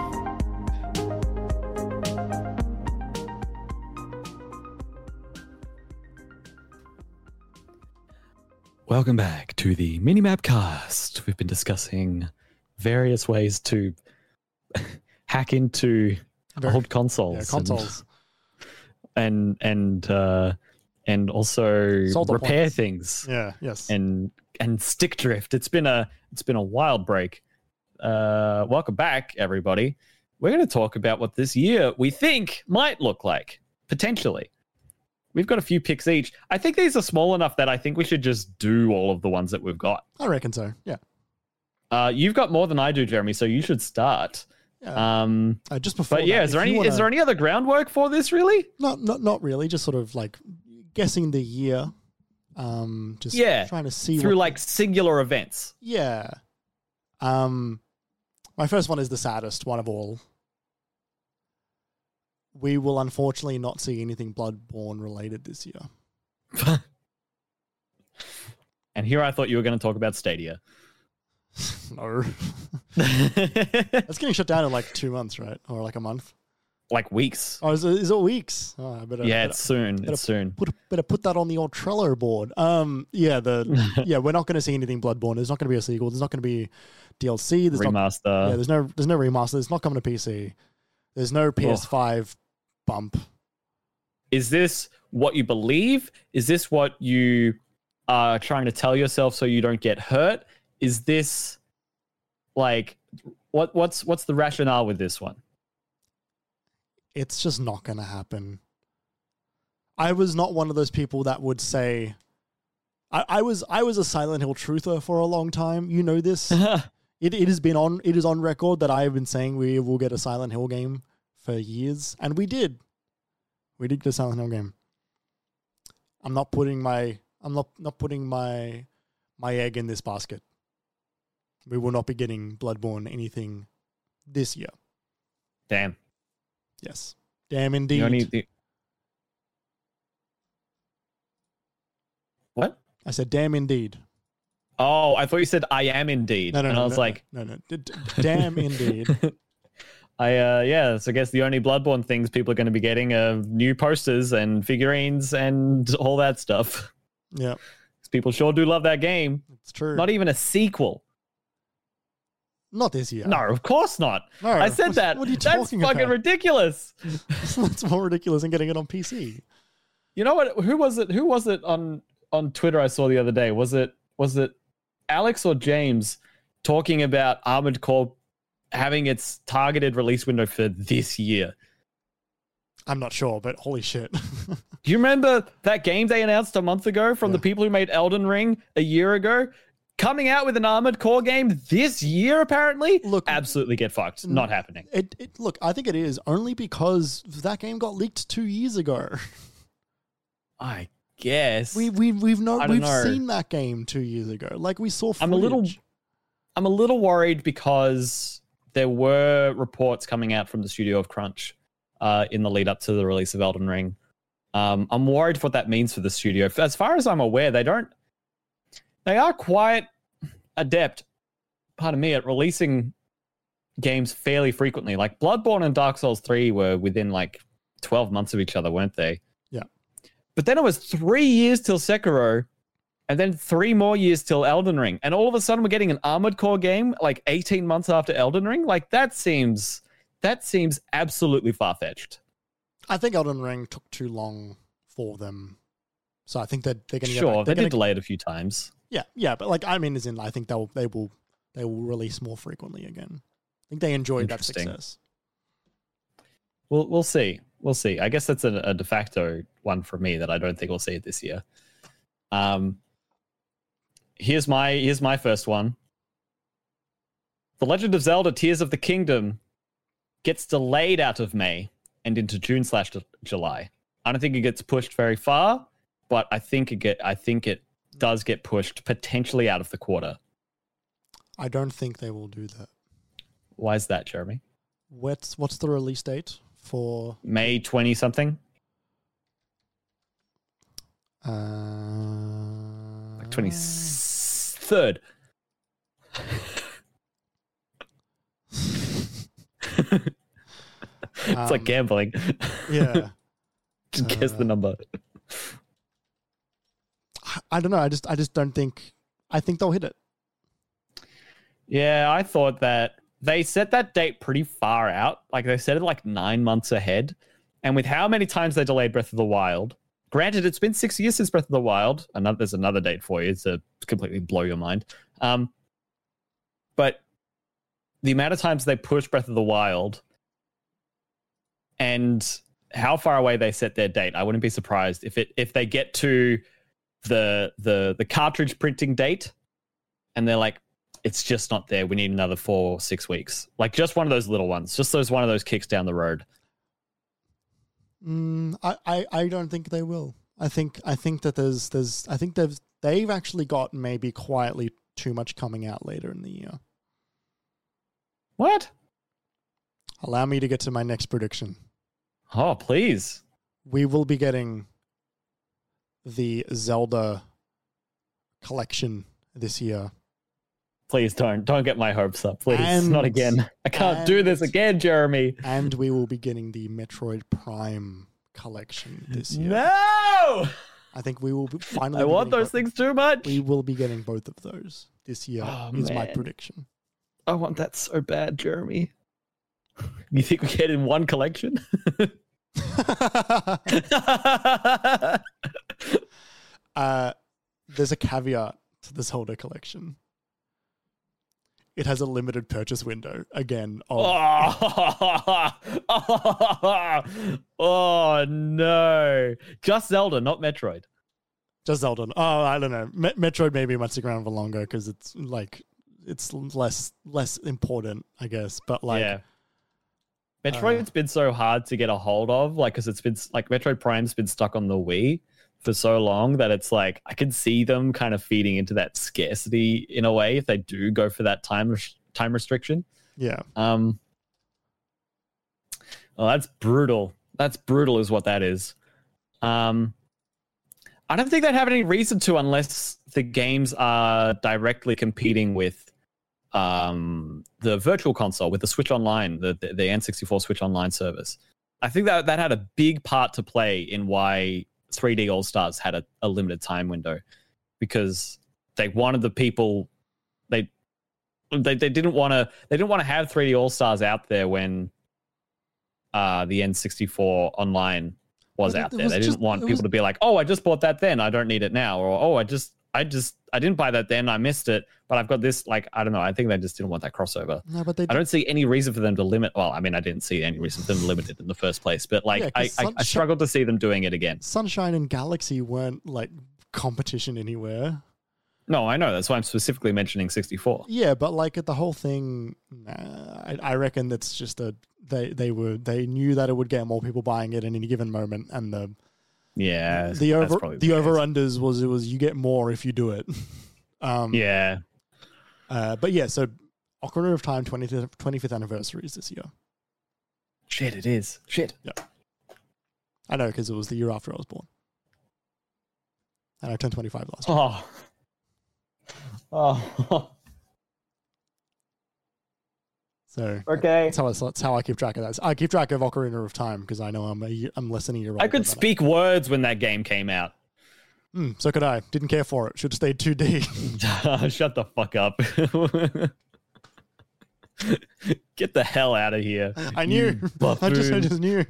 S3: Welcome back to the Minimap Cast. We've been discussing various ways to hack into
S4: Very-
S3: old consoles,
S4: Yeah, consoles.
S3: and and and, uh, and also
S4: Solder
S3: repair
S4: points.
S3: things
S4: Yeah, yes.
S3: and and stick drift. It's been a it's been a wild break. Uh, welcome back, everybody. We're going to talk about what this year we think might look like potentially. We've got a few picks each. I think these are small enough that I think we should just do all of the ones that we've got.
S4: I reckon so. Yeah.
S3: Uh, you've got more than I do, Jeremy, so you should start.
S4: Yeah.
S3: Um,
S4: Uh, just before
S3: but yeah,
S4: that,
S3: is there
S4: if you
S3: any
S4: wanna-
S3: is there any other groundwork for this? Really?
S4: Not, not, not really. Just sort of like guessing the year. Um, just
S3: Yeah,
S4: trying to see
S3: Through
S4: what-
S3: like singular events.
S4: yeah. Um, my first one is the saddest one of all. we will unfortunately not see anything Bloodborne related this year.
S3: And here I thought you were going to talk about Stadia.
S4: No. It's getting shut down in like two months, right? Or like a month?
S3: Like weeks.
S4: Oh, is it, is it weeks? Oh, I better,
S3: yeah,
S4: better,
S3: it's soon.
S4: better
S3: It's soon.
S4: Put, better put that on the old Trello board. Um, yeah, the yeah, we're not going to see anything Bloodborne. There's not going to be a sequel. There's not going to be D L C. There's
S3: Remaster.
S4: Not, yeah, there's no there's no remaster. It's not coming to P C. There's no P S five oh. bump.
S3: Is this what you believe? Is this what you are trying to tell yourself so you don't get hurt? Is this like what what's what's the rationale with this one?
S4: It's just not going to happen. I was not one of those people that would say, I, I was I was a Silent Hill truther for a long time. You know this. it it has been on it is on record that I have been saying we will get a Silent Hill game for years, and we did. We did get a Silent Hill game. I'm not putting my I'm not not putting my my egg in this basket. We will not be getting Bloodborne anything this year.
S3: Damn.
S4: Yes. Damn indeed.
S3: You only, the... What?
S4: I said damn indeed.
S3: Oh, I thought you said I am indeed.
S4: No, no,
S3: and
S4: no,
S3: I was
S4: no,
S3: like,
S4: no, no. D- d- damn indeed.
S3: I uh yeah, so I guess the only Bloodborne things people are going to be getting are new posters and figurines and all that stuff.
S4: Yeah.
S3: People sure do love that game.
S4: It's true.
S3: Not even a sequel.
S4: Not this year.
S3: No, of course not.
S4: No,
S3: I said
S4: what,
S3: that.
S4: What are you
S3: That's
S4: talking
S3: fucking
S4: about?
S3: ridiculous.
S4: That's more ridiculous than getting it on P C.
S3: You know what? Who was it? Who was it on on Twitter? I saw the other day. Was it was it Alex or James talking about Armored Core having its targeted release window for this year?
S4: I'm not sure, but holy shit.
S3: Do you remember that game they announced a month ago from
S4: Yeah.
S3: the people who made Elden Ring a year ago? Coming out with an Armored Core game this year, apparently?
S4: Look,
S3: absolutely get fucked. Not happening.
S4: It, it look, I think it is only because that game got leaked two years ago.
S3: I guess.
S4: We we we've no
S3: I don't
S4: we've
S3: know.
S4: seen that game two years ago. Like we saw. Footage.
S3: I'm a little I'm a little worried because there were reports coming out from the studio of Crunch uh, in the lead up to the release of Elden Ring. Um, I'm worried for what that means for the studio. As far as I'm aware, they don't. They are quite adept, pardon me, at releasing games fairly frequently. Like Bloodborne and Dark Souls three were within like twelve months of each other, weren't they?
S4: Yeah.
S3: But then it was three years till Sekiro, and then three more years till Elden Ring. And all of a sudden we're getting an Armored Core game like eighteen months after Elden Ring. Like that seems that seems absolutely far-fetched.
S4: I think Elden Ring took too long for them, so I think that they're going to
S3: Sure,
S4: get,
S3: they
S4: they're
S3: did
S4: gonna,
S3: delay it a few times.
S4: Yeah, yeah, but like I mean, as in, I think they'll they will they will release more frequently again. I think they enjoyed that
S3: Interesting.
S4: success.
S3: We'll we'll see. We'll see. I guess that's a, a de facto one for me that I don't think we'll see it this year. Um, here's my here's my first one. The Legend of Zelda: Tears of the Kingdom gets delayed out of May and into June slash July. I don't think it gets pushed very far, but I think it get I think it does get pushed potentially out of the quarter.
S4: I don't think they will do that.
S3: Why is that, Jeremy?
S4: What's what's the release date for
S3: May twenty something,
S4: uh
S3: like twenty third. It's like
S4: Um,
S3: gambling.
S4: yeah.
S3: Just guess the
S4: Uh,
S3: number.
S4: I don't know. I just I just don't think I think they'll hit it.
S3: Yeah, I thought that they set that date pretty far out. Like they set it like nine months ahead. And with how many times they delayed Breath of the Wild, granted, it's been six years since Breath of the Wild. Another, there's another date for you to completely blow your mind. Um, but the amount of times they pushed Breath of the Wild and how far away they set their date, I wouldn't be surprised if it if they get to the the the cartridge printing date and they're like, it's just not there. We need another four or six weeks. Like just one of those little ones. Just those one of those kicks down the road.
S4: Mm, I, I, I don't think they will. I think I think that there's there's I think they've they've actually got maybe quietly too much coming out later in the year.
S3: What?
S4: Allow me to get to my next prediction.
S3: Oh, please.
S4: We will be getting the Zelda collection this year.
S3: Please don't. Don't get my hopes up. Please.
S4: And-
S3: Not again. I can't
S4: and-
S3: do this again, Jeremy.
S4: And we will be getting the Metroid Prime collection this year.
S3: No!
S4: I think we will be finally.
S3: I
S4: be
S3: want
S4: getting
S3: those
S4: bo-
S3: things too much.
S4: We will be getting both of those this year,
S3: Oh,
S4: is my
S3: man.
S4: prediction.
S3: I want that so bad, Jeremy. You think we get in one collection?
S4: uh, there's a caveat to the Zelda collection. It has a limited purchase window. Again, of
S3: Oh. Oh, no. Just Zelda, not Metroid.
S4: just Zelda. Oh, I don't know. Me- Metroid maybe might stick around for longer because it's like it's less less important, I guess. But like,
S3: yeah. Metroid's been so hard to get a hold of, like, because it's been like Metroid Prime's been stuck on the Wii for so long that it's like I can see them kind of feeding into that scarcity in a way if they do go for that time res- time restriction.
S4: yeah,
S3: Um, well, that's brutal. That's brutal, is what that is. Um, I don't think they'd have any reason to unless the games are directly competing with um, the Virtual Console, with the Switch Online, the, the the N sixty-four Switch Online service. I think that that had a big part to play in why three D All Stars had a, a limited time window, because they wanted the people they they they didn't want to they didn't want to have three D All Stars out there when uh, the N sixty-four Online was
S4: But it-
S3: out
S4: it
S3: there.
S4: was
S3: They
S4: just-
S3: didn't want
S4: it
S3: people
S4: was-
S3: to be like, "Oh, I just bought that then. I don't need it now," or "Oh, I just I just I didn't buy that then. I missed it, but I've got this." Like, I don't know. I think they just didn't want that crossover.
S4: no, but they.
S3: I don't see any reason for them to limit. Well, I mean, I didn't see any reason for them to limit it in the first place, but like,
S4: Yeah,
S3: I,
S4: 'cause
S3: I,
S4: Sun-
S3: I struggled to see them doing it again.
S4: Sunshine and Galaxy weren't like competition anywhere.
S3: No, I know. That's why I'm specifically mentioning sixty-four.
S4: Yeah, but like the whole thing, nah, I, I reckon that's just a they they were they knew that it would get more people buying it in any given moment, and the
S3: Yeah,
S4: the
S3: that's
S4: over
S3: probably
S4: the
S3: case.
S4: over unders was it was you get more if you do it. um,
S3: Yeah,
S4: Uh, but yeah, so Ocarina of Time twentieth, twenty-fifth anniversary is this year.
S3: shit, it is shit.
S4: I know because it was the year after I was born, and I turned twenty-five last year.
S3: Oh, oh,
S4: So
S3: okay.
S4: that's how I, that's how I keep track of that. I keep track of Ocarina of Time because I know I'm a year, I'm less than a year old.
S3: I could speak words when that game came out.
S4: Mm, so could I. Didn't care for it. Should have stayed two D.
S3: Shut the fuck up. Get the hell out of here.
S4: I knew.
S3: You
S4: I just I
S3: buffoon.
S4: just knew.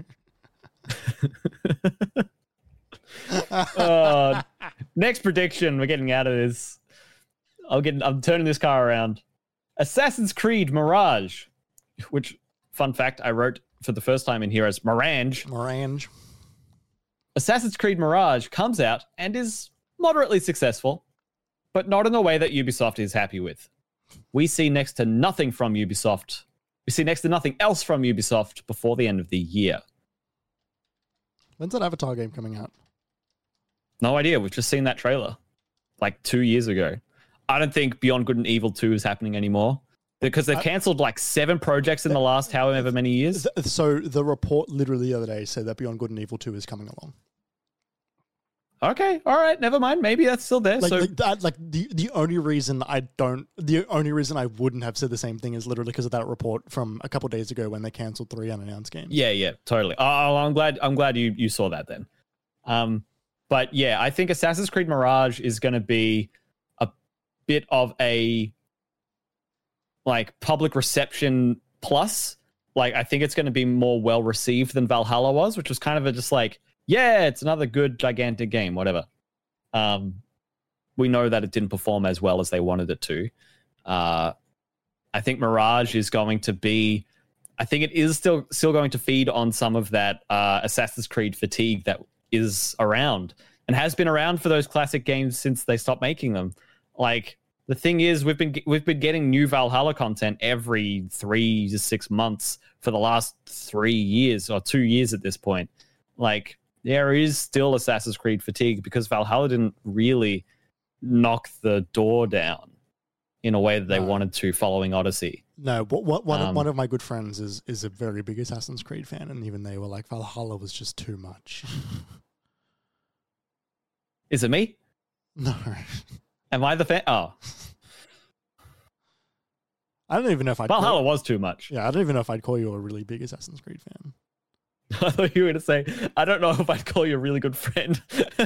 S3: Uh, next prediction. We're getting out of this. I'll get. I'm turning this car around. Assassin's Creed Mirage, which, fun fact, I wrote for the first time in here as Mirange.
S4: Morange.
S3: Assassin's Creed Mirage comes out and is moderately successful, but not in a way that Ubisoft is happy with. We see next to nothing from Ubisoft. We see next to nothing else from Ubisoft before the end of the year.
S4: When's that Avatar game coming out?
S3: No idea. We've just seen that trailer like two years ago. I don't think Beyond Good and Evil two is happening anymore because they've
S4: Uh,
S3: cancelled like seven projects in the last however many years.
S4: Th- So the report literally the other day said that Beyond Good and Evil two is coming along.
S3: Okay, all right, never mind. Maybe that's still there.
S4: Like,
S3: so
S4: like that, like the the only reason I don't, the only reason I wouldn't have said the same thing is literally because of that report from a couple days ago when they cancelled three unannounced games.
S3: yeah, yeah, totally. Oh, I'm glad. I'm glad you you saw that then. Um, but yeah, I think Assassin's Creed Mirage is going to be a bit of a like public reception plus. Like, I think it's going to be more well received than Valhalla was, which was kind of a just like, yeah, it's another good gigantic game, whatever. Um, we know that it didn't perform as well as they wanted it to. Uh, I think Mirage is going to be. I think it is still still going to feed on some of that uh, Assassin's Creed fatigue that is around and has been around for those classic games since they stopped making them. Like, the thing is, we've been we've been getting new Valhalla content every three to six months for the last three years or two years at this point. Like, there is still Assassin's Creed fatigue because Valhalla didn't really knock the door down in a way that they
S4: No.
S3: wanted to following Odyssey.
S4: No, what, what, one,
S3: Um,
S4: of, one of my good friends is is a very big Assassin's Creed fan, and even they were like, Valhalla was just too much.
S3: Is it me?
S4: No.
S3: Am I the fan? Oh,
S4: I don't even know if I'd
S3: Valhalla
S4: call,
S3: was too much.
S4: yeah, I don't even know if I'd call you a really big Assassin's Creed fan.
S3: I thought you were going to say, I don't know if I'd call you a really good friend.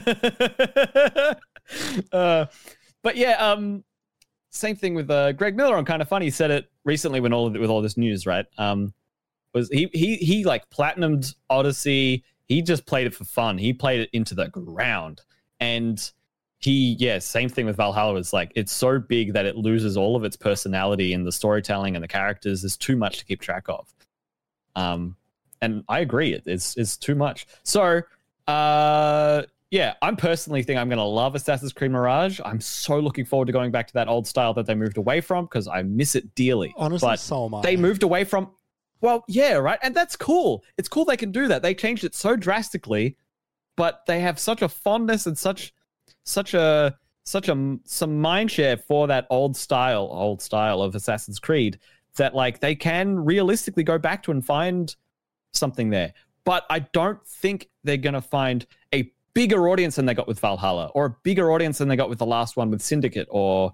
S3: uh, but yeah, um, same thing with uh, Greg Miller on Kind of Funny. He said it recently when all of, with all this news, right? Um, was he he he like platinumed Odyssey. He just played it for fun. He played it into the ground, and he yeah, same thing with Valhalla. Is like it's so big that it loses all of its personality and the storytelling and the characters. There's too much to keep track of. Um. And I agree, it, it's it's too much. So, uh, yeah, I'm personally think I'm going to love Assassin's Creed Mirage. I'm so looking forward to going back to that old style that they moved away from because I miss it dearly.
S4: Honestly,
S3: but
S4: so am I.
S3: they moved away from, well, yeah, right? And that's cool. It's cool they can do that. They changed it so drastically, but they have such a fondness and such such a such a some mindshare for that old style, old style of Assassin's Creed that like they can realistically go back to and find something there. But I don't think they're going to find a bigger audience than they got with Valhalla or a bigger audience than they got with the last one with Syndicate or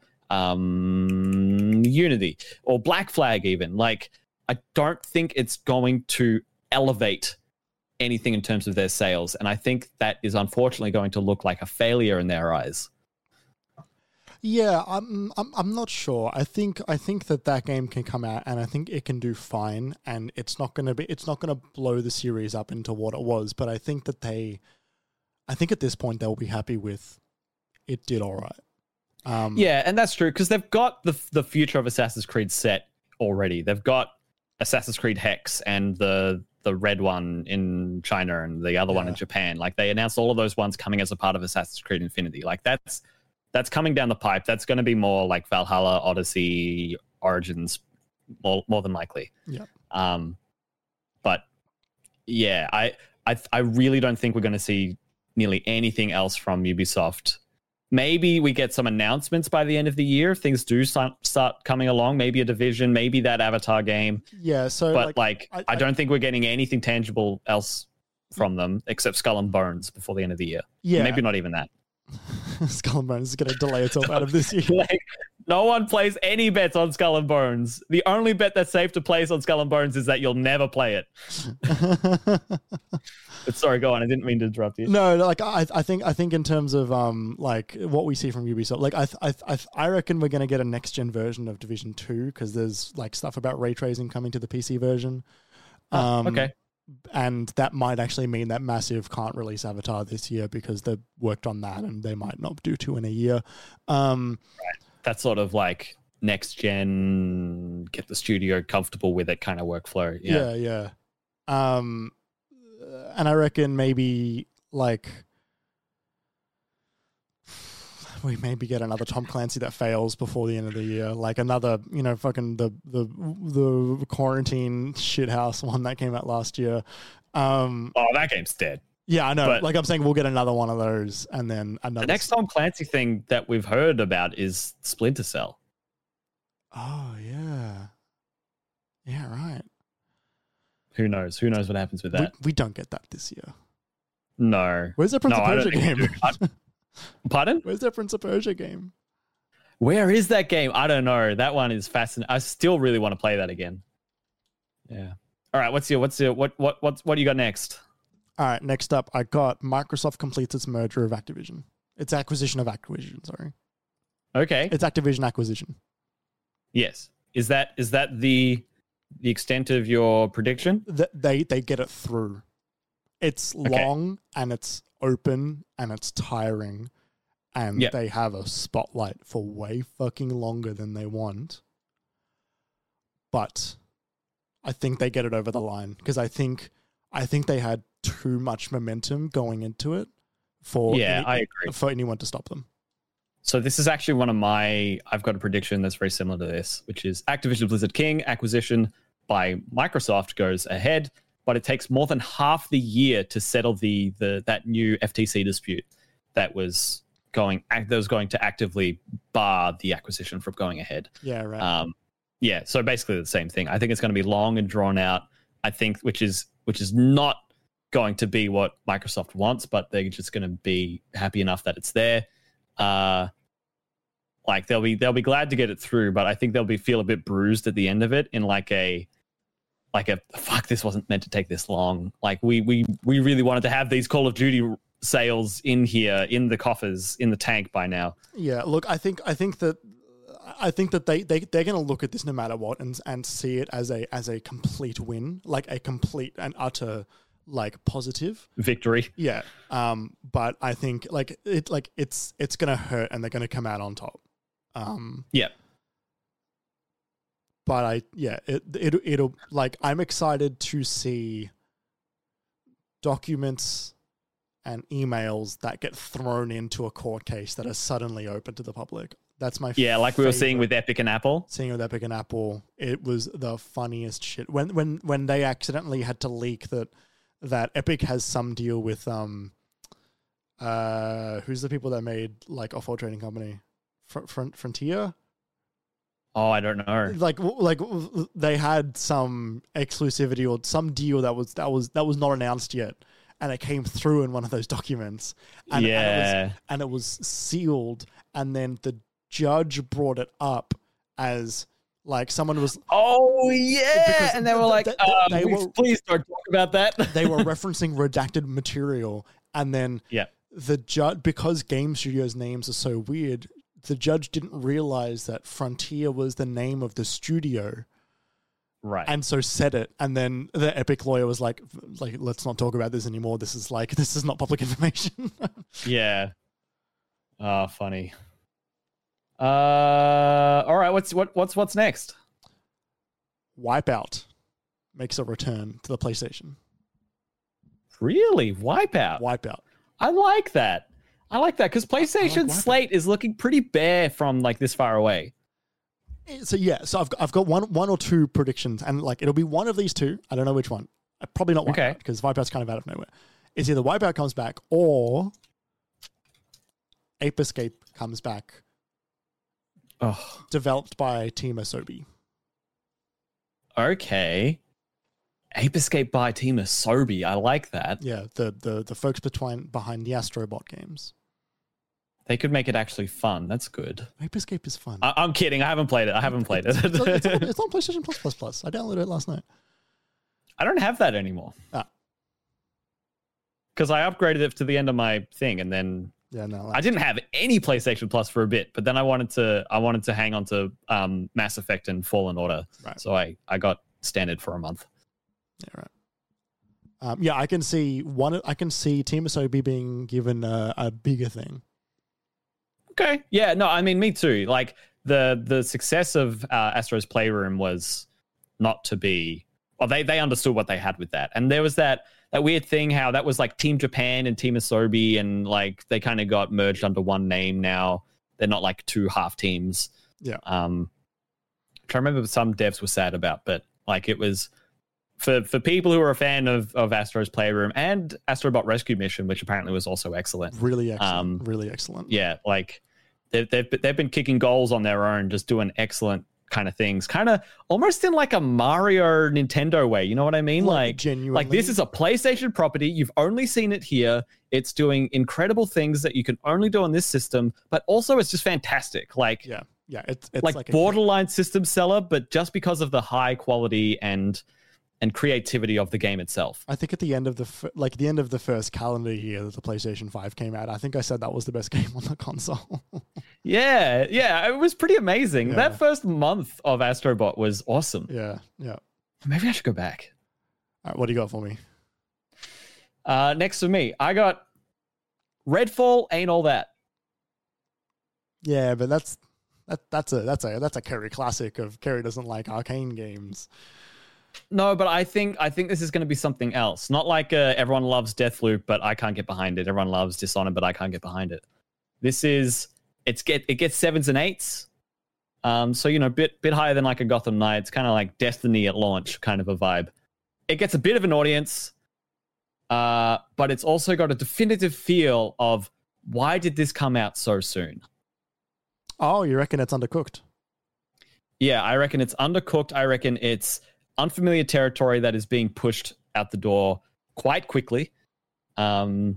S3: um, Unity or Black Flag even. Like, I don't think it's going to elevate anything in terms of their sales. And I think that is unfortunately going to look like a failure in their eyes.
S4: Yeah, I'm, I'm I'm not sure. I think I think that that game can come out, and I think it can do fine, and it's not gonna be it's not gonna blow the series up into what it was. But I think that they, I think at this point they'll be happy with it. Did all right. Um,
S3: yeah, and that's true because they've got the the future of Assassin's Creed set already. They've got Assassin's Creed Hex and the the red one in China and the other
S4: Yeah.
S3: one in Japan. Like they announced all of those ones coming as a part of Assassin's Creed Infinity. Like that's. That's coming down the pipe. That's going to be more like Valhalla, Odyssey, Origins, more, more than likely.
S4: Yeah.
S3: Um, but yeah, I, I I really don't think we're going to see nearly anything else from Ubisoft. Maybe we get some announcements by the end of the year if things do start, start coming along. Maybe a Division, maybe that Avatar game.
S4: Yeah. So,
S3: But
S4: like,
S3: like,
S4: I-
S3: I,
S4: I-
S3: don't think we're getting anything tangible else from them except Skull and Bones before the end of the year.
S4: yeah,
S3: Maybe not even that.
S4: Skull and Bones is going to delay itself out of this year.
S3: Like, no one plays any bets on Skull and Bones. The only bet that's safe to place on Skull and Bones is that you'll never play it. But sorry, go on. I didn't mean to interrupt you.
S4: No, like I, I think, I think in terms of um, like what we see from Ubisoft, like I, I, I, I reckon we're going to get a next gen version of Division Two because there's like stuff about ray tracing coming to the P C version.
S3: Ah,
S4: Um,
S3: okay.
S4: And that might actually mean that Massive can't release Avatar this year because they've worked on that and they might not do two in a year. Um,
S3: That's sort of like next gen, get the studio comfortable with it kind of workflow. Yeah.
S4: yeah, yeah. Um, and I reckon maybe like we maybe get another Tom Clancy that fails before the end of the year, like another, you know, fucking the the the quarantine shithouse one that came out last year. Um,
S3: Oh, that game's dead.
S4: yeah, I know.
S3: But-
S4: like I'm saying, we'll get another one of those, and then another.
S3: The next Tom Clancy thing that we've heard about is Splinter Cell.
S4: Oh yeah, yeah, right.
S3: Who knows? Who knows what happens with
S4: We,
S3: that?
S4: we don't get that this year.
S3: No.
S4: Where's that Prince
S3: No,
S4: of
S3: I don't
S4: Persia
S3: think we
S4: game?
S3: do. Pardon?
S4: Where's that Prince of Persia game?
S3: Where is that game? I don't know. That one is fascinating. I still really want to play that again. Yeah. All right. What's your what's your what what what what do you got next?
S4: All right, next up, I got Microsoft completes its merger of Activision. Its acquisition of Activision, sorry.
S3: Okay.
S4: Its Activision acquisition.
S3: Yes. Is that is that the the extent of your prediction?
S4: Th- They they get it through. It's long and it's open and it's tiring, and
S3: Yep.
S4: they have a spotlight for way fucking longer than they want. But I think they get it over the line because I think I think they had too much momentum going into it for
S3: Yeah,
S4: any-
S3: I agree.
S4: for anyone to stop them.
S3: So this is actually one of my I've got a prediction that's very similar to this, which is Activision Blizzard King acquisition by Microsoft goes ahead, but it takes more than half the year to settle the the that new F T C dispute that was going that was going to actively bar the acquisition from going ahead.
S4: Yeah, right.
S3: Um, Yeah, so basically the same thing. I think it's going to be long and drawn out. I think, which is which is not going to be what Microsoft wants, but they're just going to be happy enough that it's there. Uh, like they'll be they'll be glad to get it through, but I think they'll be feel a bit bruised at the end of it in like a like a fuck. This wasn't meant to take this long. Like we we we really wanted to have these Call of Duty sales in here in the coffers in the tank by now.
S4: Yeah, look, I think I think that. I think that they, they, they're going to look at this no matter what and and see it as a as a complete win, like a complete and utter like positive
S3: victory.
S4: Yeah. Um. But I think like it like it's it's going to hurt and they're going to come out on top. Um.
S3: Yeah.
S4: But I yeah it it it'll like I'm excited to see documents and emails that get thrown into a court case that are suddenly open to the public. That's my
S3: yeah, like we were seeing with Epic and Apple.
S4: Seeing with Epic and Apple, it was the funniest shit. When when when they accidentally had to leak that that Epic has some deal with um uh who's the people that made like Off-World Trading Company, Fr- Fr- Frontier.
S3: Oh, I don't know.
S4: Like like they had some exclusivity or some deal that was that was that was not announced yet, and it came through in one of those documents. And,
S3: yeah,
S4: and it was, and it was sealed, and then the judge brought it up as like someone was
S3: oh yeah and they were like
S4: th-
S3: th-
S4: um,
S3: they please,
S4: were,
S3: please don't talk about that.
S4: They were referencing redacted material, and then
S3: yeah
S4: the judge, because game studios names are so weird, the judge didn't realize that Frontier was the name of the studio,
S3: right?
S4: And so said it, and then the Epic lawyer was like like let's not talk about this anymore, this is like this is not public information.
S3: Yeah. Oh, funny. Uh, all right. What's what? What's what's next?
S4: Wipeout makes a return to the PlayStation.
S3: Really, Wipeout.
S4: Wipeout.
S3: I like that. I like that because PlayStation
S4: like
S3: slate is looking pretty bare from like this far away.
S4: So yeah, so I've got, I've got one one or two predictions, and like it'll be one of these two. I don't know which one. Uh, Probably not Wipeout
S3: Okay.
S4: because Wipeout's kind of out of nowhere. It's either Wipeout comes back or Ape Escape comes back.
S3: Oh,
S4: Developed by Team Asobi.
S3: okay. Ape Escape by Team Asobi. I like that.
S4: Yeah, the the the folks behind behind the Astrobot games.
S3: They could make it actually fun. That's good.
S4: Ape Escape is fun.
S3: I- I'm kidding. I haven't played it. I haven't played it.
S4: It's, it's, on, it's, on, it's on PlayStation Plus Plus Plus. I downloaded it last night.
S3: I don't have that anymore.
S4: Ah.
S3: Because I upgraded it to the end of my thing, and then
S4: Yeah, no.
S3: I didn't have any PlayStation Plus for a bit, but then I wanted to I wanted to hang on to um, Mass Effect and Fallen Order,
S4: Right.
S3: so I, I got standard for a month.
S4: Yeah, right. Um, yeah, I can see one. I can see Team Asobi being given a, a bigger thing.
S3: Okay, yeah, no, I mean me too. Like the the success of uh, Astro's Playroom was not to be. Well, they they understood what they had with that, and there was that that weird thing how that was like Team Japan and Team Asobi, and like they kind of got merged under one name now. They're not like two half teams.
S4: Yeah.
S3: Um, which I remember some devs were sad about, but like it was for for people who are a fan of of Astro's Playroom and Astrobot Rescue Mission, which apparently was also excellent.
S4: Really excellent.
S3: Um,
S4: really excellent.
S3: Yeah, like they've they've they've been kicking goals on their own, just doing excellent kind of things, kind of almost in like a Mario Nintendo way. You know what I mean?
S4: Like,
S3: Like
S4: genuinely.
S3: like this is a PlayStation property. You've only seen it here. It's doing incredible things that you can only do on this system, but also it's just fantastic. Like
S4: Yeah. Yeah. It's, it's
S3: like,
S4: like a-
S3: borderline system seller, but just because of the high quality and and creativity of the game itself.
S4: I think at the end of the f- like the end of the first calendar year that the PlayStation five came out, I think I said that was the best game on the console.
S3: Yeah, yeah, it was pretty amazing.
S4: Yeah.
S3: That first month of Astrobot was awesome.
S4: yeah. Yeah.
S3: Maybe I should go back.
S4: All right, what do you got for me?
S3: Uh, next to me, I got Redfall. Ain't all that.
S4: Yeah, but that's that that's a that's a that's a Kerry classic of Kerry doesn't like arcane games.
S3: No, but I think I think this is going to be something else. Not like uh, everyone loves Deathloop, but I can't get behind it. Everyone loves Dishonored, but I can't get behind it. This is it's get it gets sevens and eights. Um, so you know, bit bit higher than like a Gotham Knights, kind of like Destiny at launch, kind of a vibe. It gets a bit of an audience, uh, but it's also got a definitive feel of why did this come out so soon?
S4: Oh, you reckon it's undercooked?
S3: Yeah, I reckon it's undercooked. I reckon it's unfamiliar territory that is being pushed out the door quite quickly. Um,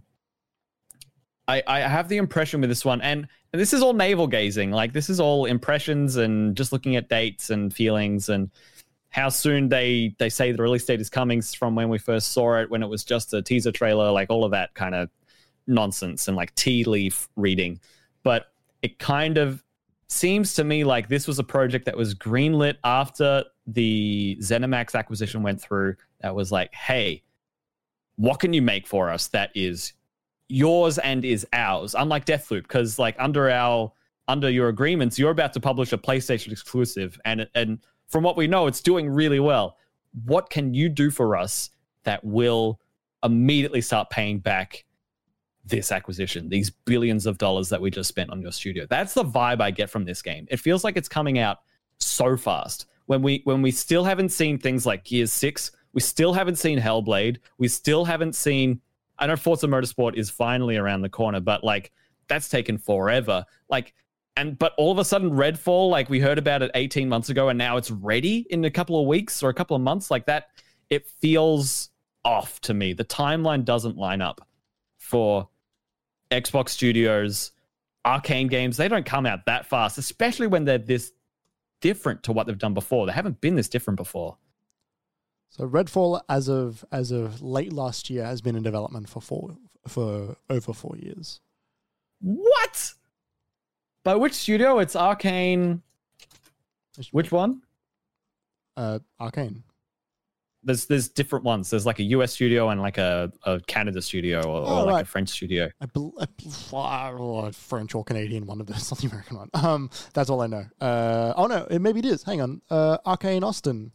S3: I, I have the impression with this one, and, and this is all navel gazing. Like, this is all impressions and just looking at dates and feelings and how soon they, they say the release date is coming from when we first saw it, when it was just a teaser trailer, like all of that kind of nonsense and like tea leaf reading. But it kind of seems to me like this was a project that was greenlit after the ZeniMax acquisition went through. That was like, hey, what can you make for us that is yours and is ours? Unlike Deathloop, because like under our under your agreements, you're about to publish a PlayStation exclusive, and and from what we know, it's doing really well. What can you do for us that will immediately start paying back this acquisition, these billions of dollars that we just spent on your studio? That's the vibe I get from this game. It feels like it's coming out so fast. When we when we still haven't seen things like Gears six, we still haven't seen Hellblade, we still haven't seen, I know Forza Motorsport is finally around the corner, but like that's taken forever. Like, and but all of a sudden Redfall, like we heard about it eighteen months ago, and now it's ready in a couple of weeks or a couple of months. Like that, it feels off to me. The timeline doesn't line up for Xbox Studios. Arcane games, they don't come out that fast, especially when they're this different to what they've done before. They haven't been this different before.
S4: So Redfall, as of as of late last year, has been in development for four for over four years.
S3: What? By which studio? It's Arcane. Which one?
S4: Uh, Arcane.
S3: There's there's different ones. There's like a U S studio and like a, a Canada studio or,
S4: oh,
S3: or like
S4: right.
S3: a French studio.
S4: I bel uh, French or Canadian, one of those, not the American one. Um, that's all I know. Uh, oh no, it, maybe it is. Hang on. Uh, Arcane Austin.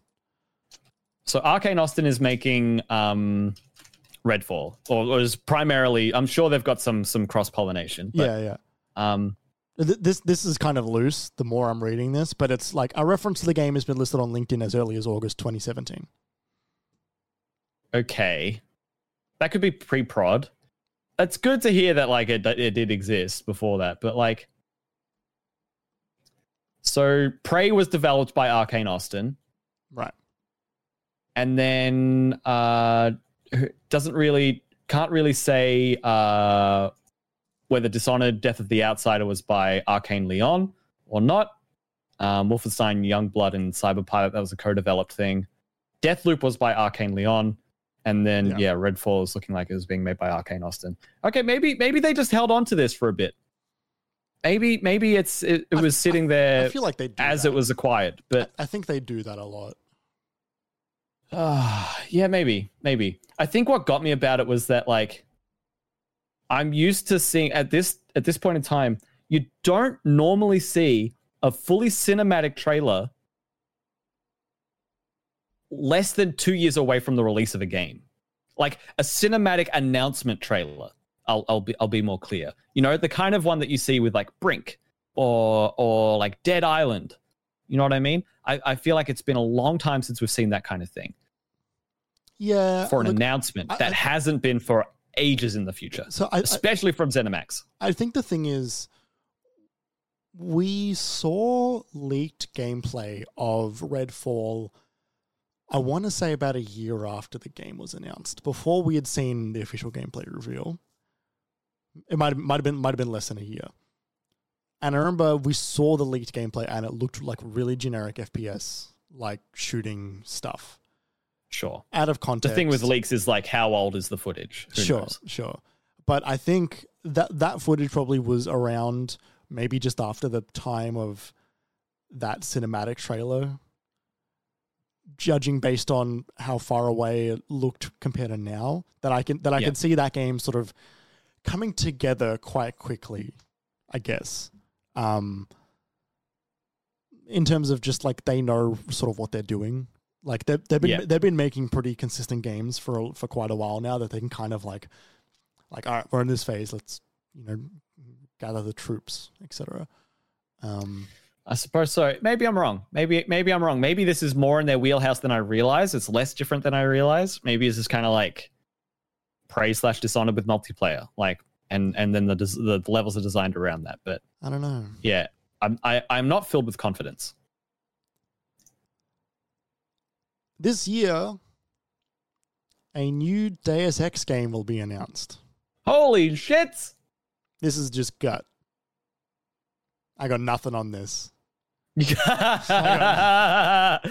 S3: So Arcane Austin is making um, Redfall, or, or is primarily. I'm sure they've got some some cross pollination.
S4: Yeah, yeah.
S3: Um,
S4: This this is kind of loose. The more I'm reading this, but it's like a reference to the game has been listed on LinkedIn as early as August twenty seventeen.
S3: Okay, that could be pre-prod. It's good to hear that like it it did exist before that, but like, so Prey was developed by Arcane Austin,
S4: right?
S3: And then uh, doesn't really can't really say uh, whether Dishonored: Death of the Outsider was by Arcane Leon or not. Um, Wolfenstein Youngblood and Cyberpilot, that was a co-developed thing. Deathloop was by Arcane Leon. And then, yeah. yeah, Redfall is looking like it was being made by Arcane Austin. Okay, maybe maybe they just held on to this for a bit. Maybe maybe it's it, it was I, sitting there
S4: I, I feel like they do
S3: as
S4: that.
S3: It was acquired. But
S4: I, I think they do that a lot.
S3: Uh, yeah, maybe, maybe. I think what got me about it was that, like, I'm used to seeing at this at this point in time, you don't normally see a fully cinematic trailer less than two years away from the release of a game. Like a cinematic announcement trailer. I'll I'll be I'll be more clear. You know, the kind of one that you see with like Brink or or like Dead Island. You know what I mean? I, I feel like it's been a long time since we've seen that kind of thing.
S4: Yeah.
S3: For an
S4: look,
S3: announcement
S4: I,
S3: that
S4: I,
S3: hasn't been for ages in the future.
S4: So I,
S3: especially I, from ZeniMax.
S4: I think the thing is, we saw leaked gameplay of Redfall, I want to say about a year after the game was announced, before we had seen the official gameplay reveal. It might might have been might have been less than a year. And I remember we saw the leaked gameplay and it looked like really generic F P S, like shooting stuff.
S3: Sure.
S4: Out of context.
S3: The thing with leaks is like, how old is the footage? Who
S4: sure,
S3: knows?
S4: sure. But I think that that footage probably was around maybe just after the time of that cinematic trailer. Judging based on how far away it looked compared to now, that I can that I
S3: yeah.
S4: can see that game sort of coming together quite quickly, I guess. Um, in terms of just like they know sort of what they're doing. Like they've they've been
S3: yeah.
S4: they've been making pretty consistent games for for quite a while now that they can kind of like like all right, we're in this phase, let's you know gather the troops, et cetera. Um,
S3: I suppose so. Maybe I'm wrong. Maybe maybe I'm wrong. Maybe this is more in their wheelhouse than I realize. It's less different than I realize. Maybe it's just kind of like Prey slash Dishonored with multiplayer, like and and then the the levels are designed around that. But
S4: I don't know.
S3: Yeah, I'm I, I'm not filled with confidence.
S4: this year, a new Deus Ex game will be announced.
S3: Holy shit!
S4: This is just gut. I got nothing on this.
S3: I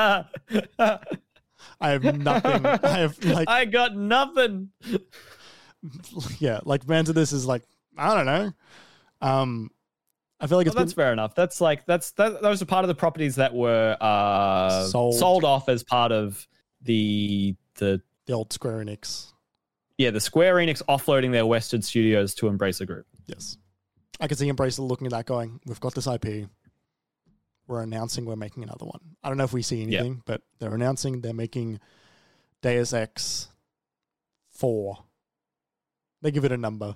S4: I have nothing. I have like
S3: I got nothing.
S4: yeah, like fans of this is like I don't know. Um, I feel like
S3: Well,
S4: it's
S3: that's
S4: been,
S3: fair enough. That's like that's that. Those are part of the properties that were uh,
S4: Sold.
S3: sold off as part of the the
S4: the old Square Enix.
S3: yeah the Square Enix offloading their Western studios to Embracer Group.
S4: Yes, I can see Embracer looking at that, going, "We've got this I P. We're announcing we're making another one." I don't know if we see anything,
S3: Yeah.
S4: but they're announcing they're making Deus Ex four. They give it a number.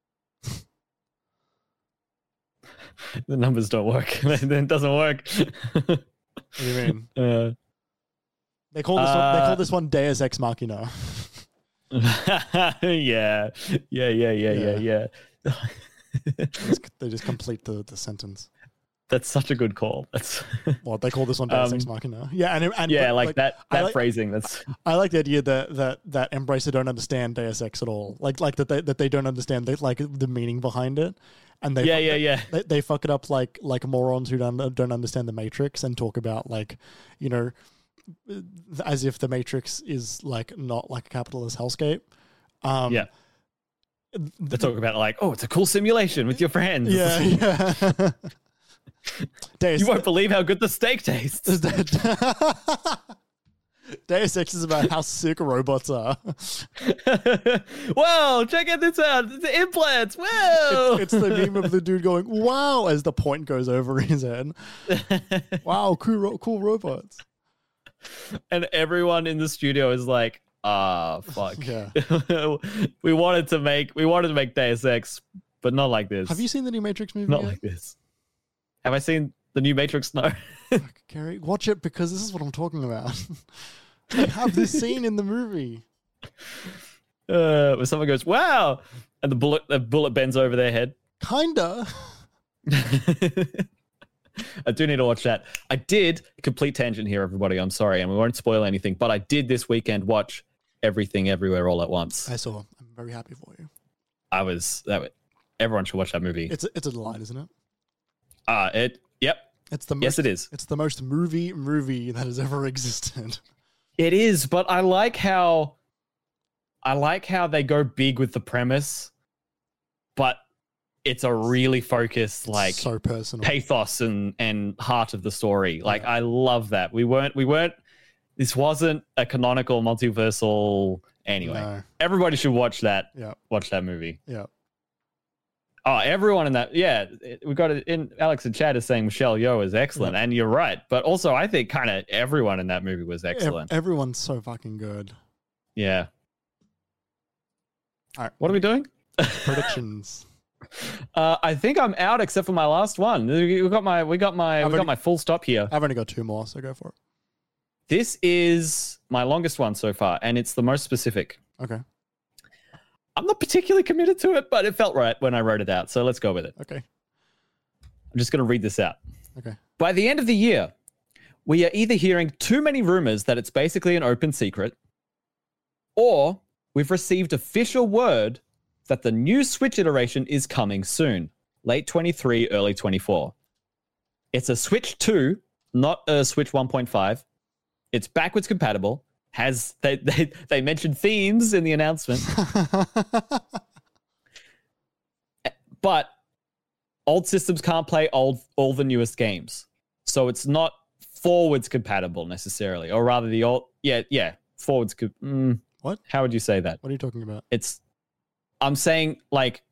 S3: The numbers don't work. It doesn't work.
S4: What do you mean?
S3: Uh,
S4: They call this one, they
S3: Uh,
S4: call this one Deus Ex Machina.
S3: yeah, yeah, yeah, yeah, yeah, yeah.
S4: They just- they just complete the, the sentence.
S3: That's such a good call. That's
S4: Well, they call this one Deus Ex
S3: Um,
S4: Machina. Yeah, and, and
S3: yeah,
S4: but,
S3: like, that
S4: I
S3: that
S4: like-
S3: phrasing. That's
S4: I like the idea that that that Embracer don't understand Deus Ex at all. Like like that they that they don't understand the, like the meaning behind it, and they
S3: yeah,
S4: fuck-
S3: yeah, yeah.
S4: They, they fuck it up like like morons who don't don't understand the Matrix and talk about like you know as if the Matrix is like not like a capitalist hellscape. Um,
S3: Yeah. They talk about it like, oh, it's a cool simulation with your friends.
S4: yeah, yeah. Deus,
S3: You won't believe how good the steak tastes.
S4: Deus Ex is about how sick robots are.
S3: Whoa, check out this out. The implants. Whoa.
S4: It's the meme of the dude going, wow, as the point goes over his head. Wow, cool, ro- cool robots.
S3: And everyone in the studio is like, ah, fuck.
S4: Yeah.
S3: we wanted to make we wanted to make Deus Ex, but not like this.
S4: Have you seen the new Matrix movie
S3: Not
S4: yet?
S3: like this. Have I seen the new Matrix? No.
S4: Gary, watch it because this is what I'm talking about. They have this scene in the movie.
S3: Uh, where someone goes, wow, and the bullet the bullet bends over their head.
S4: Kinda.
S3: I do need to watch that. I did, complete tangent here, everybody. I'm sorry, and we won't spoil anything, but I did this weekend watch Everything Everywhere All at Once.
S4: I saw. I'm very happy for you.
S3: I was that. Everyone should watch that movie.
S4: It's a, it's a delight, isn't it?
S3: Uh it. Yep.
S4: It's the most,
S3: Yes, it is.
S4: It's the most movie movie that has ever existed.
S3: It is, but I like how I like how they go big with the premise, but it's a really focused like
S4: so personal.
S3: pathos and and heart of the story. Like
S4: Yeah.
S3: I love that. We weren't we weren't this wasn't a canonical multiversal anyway.
S4: No.
S3: Everybody should watch that.
S4: Yeah.
S3: Watch that movie.
S4: Yeah.
S3: Oh, everyone in that, yeah, it- we got it in. Alex in chat is saying Michelle Yeoh is excellent, and you're right. But also, I think kind of everyone in that movie was
S4: Ev-
S3: excellent.
S4: everyone's so fucking good.
S3: Yeah.
S4: All right.
S3: What are we doing?
S4: Predictions.
S3: Uh, I think I'm out except for my last one. We got my, we got my,
S4: I've
S3: we got
S4: already-
S3: my full stop here.
S4: I've only got two more, so go for it.
S3: This is my longest one so far, and it's the most specific.
S4: Okay.
S3: I'm not particularly committed to it, but it felt right when I wrote it out. So let's go with it.
S4: Okay.
S3: I'm just going to read this out.
S4: Okay.
S3: By the end of the year, we are either hearing too many rumors that it's basically an open secret, or we've received official word that the new Switch iteration is coming soon, late twenty-three, early twenty-four. It's a Switch two, not a Switch one point five. It's backwards compatible. Has they, they they mentioned themes in the announcement, but old systems can't play old all the newest games, so it's not forwards compatible necessarily, or rather the old yeah yeah forwards. Co- mm,
S4: What?
S3: How would you say that?
S4: What are you talking about?
S3: It's I'm saying like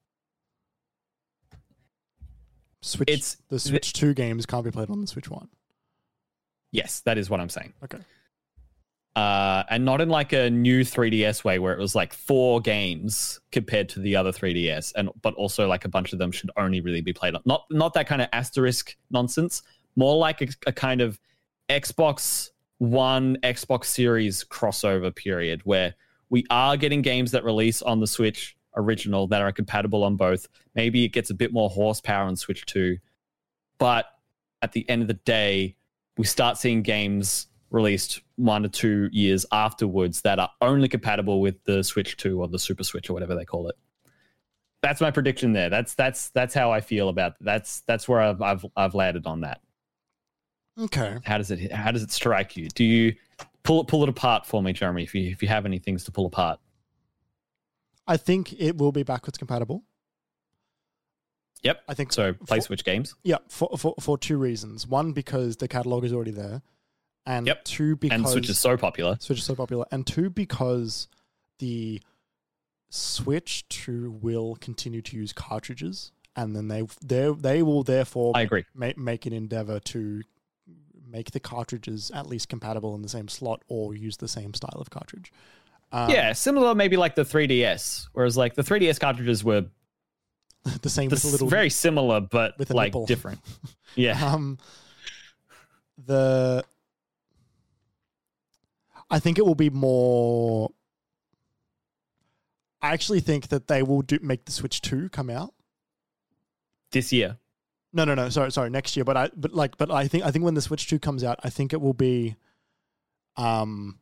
S4: Switch.
S3: It's-
S4: the Switch two games can't be played on the Switch one.
S3: yes, that is what I'm saying.
S4: Okay.
S3: Uh, and not in like a new three D S way where it was like four games compared to the other three D S, and but also like a bunch of them should only really be played on. Not not that kind of asterisk nonsense. More like a, a kind of Xbox One, Xbox Series crossover period where we are getting games that release on the Switch original that are compatible on both. Maybe it gets a bit more horsepower on Switch two, but at the end of the day, we start seeing games released one or two years afterwards that are only compatible with the Switch two or the Super Switch or whatever they call it. That's my prediction there. That's that's that's how I feel about it. That's that's where I've I've I've landed on that.
S4: Okay.
S3: How does it how does it strike you? Do you pull it pull it apart for me, Jeremy? If you if you have any things to pull apart.
S4: I think it will be backwards compatible.
S3: Yep.
S4: I think
S3: so. Play
S4: for,
S3: Switch games.
S4: Yeah, for, for for two reasons. One, because the catalog is already there, and
S3: Yep.
S4: two, because
S3: And Switch is so popular.
S4: Switch is so popular, and two, because the Switch two will continue to use cartridges, and then they they they will therefore
S3: I agree.
S4: make make an endeavor to make the cartridges at least compatible in the same slot or use the same style of cartridge. Um,
S3: Yeah, similar maybe like the three D S, whereas like the three D S cartridges were
S4: the same
S3: the
S4: with a
S3: s-
S4: little
S3: very similar, but
S4: with a
S3: like
S4: nipple.
S3: different. Yeah.
S4: Um, the I think it will be more. I actually think that they will do make the Switch two come out.
S3: This year.
S4: No, no, no. Sorry, sorry. Next year, but I, but like, but I think, I think when the Switch two comes out, I think it will be, um,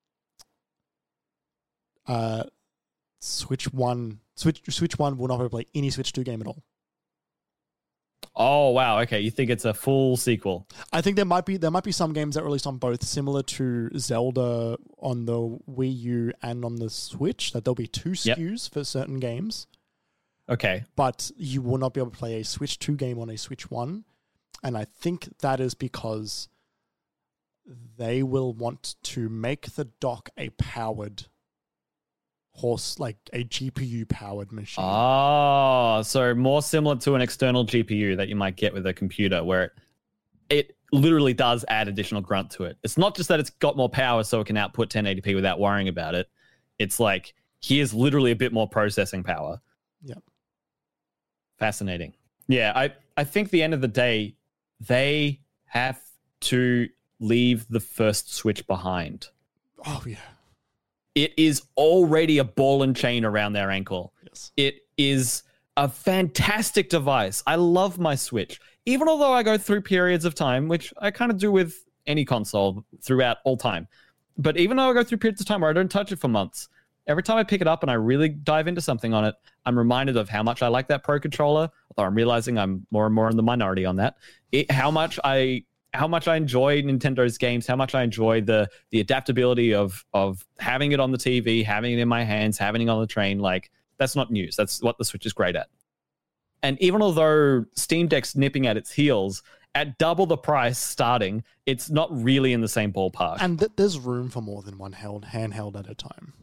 S4: uh, Switch one. Switch Switch one will not be able to play any Switch two game at all.
S3: Oh wow, okay. You think it's a full sequel?
S4: I think there might be there might be some games that released on both, similar to Zelda on the Wii U and on the Switch. That there'll be two S K Us yep. for certain games.
S3: Okay,
S4: but you will not be able to play a Switch two game on a Switch one, and I think that is because they will want to make the dock a powered horse, like a G P U powered machine.
S3: Oh, so more similar to an external G P U that you might get with a computer, where it, it literally does add additional grunt to it. It's not just that it's got more power so it can output ten eighty p without worrying about it. It's like, here's literally a bit more processing power.
S4: Yeah.
S3: Fascinating. Yeah, I, I think at the end of the day, they have to leave the first Switch behind.
S4: Oh, yeah.
S3: It is already a ball and chain around their ankle.
S4: Yes.
S3: It is a fantastic device. I love my Switch. Even although I go through periods of time, which I kind of do with any console throughout all time. But even though I go through periods of time where I don't touch it for months, every time I pick it up and I really dive into something on it, I'm reminded of how much I like that Pro Controller, although I'm realizing I'm more and more in the minority on that. It, how much I how much I enjoy Nintendo's games, how much I enjoy the the adaptability of of having it on the T V, having it in my hands, having it on the train. Like, that's not news. That's what the Switch is great at. And even although Steam Deck's nipping at its heels, at double the price starting, it's not really in the same ballpark.
S4: And th- there's room for more than one held handheld at a time.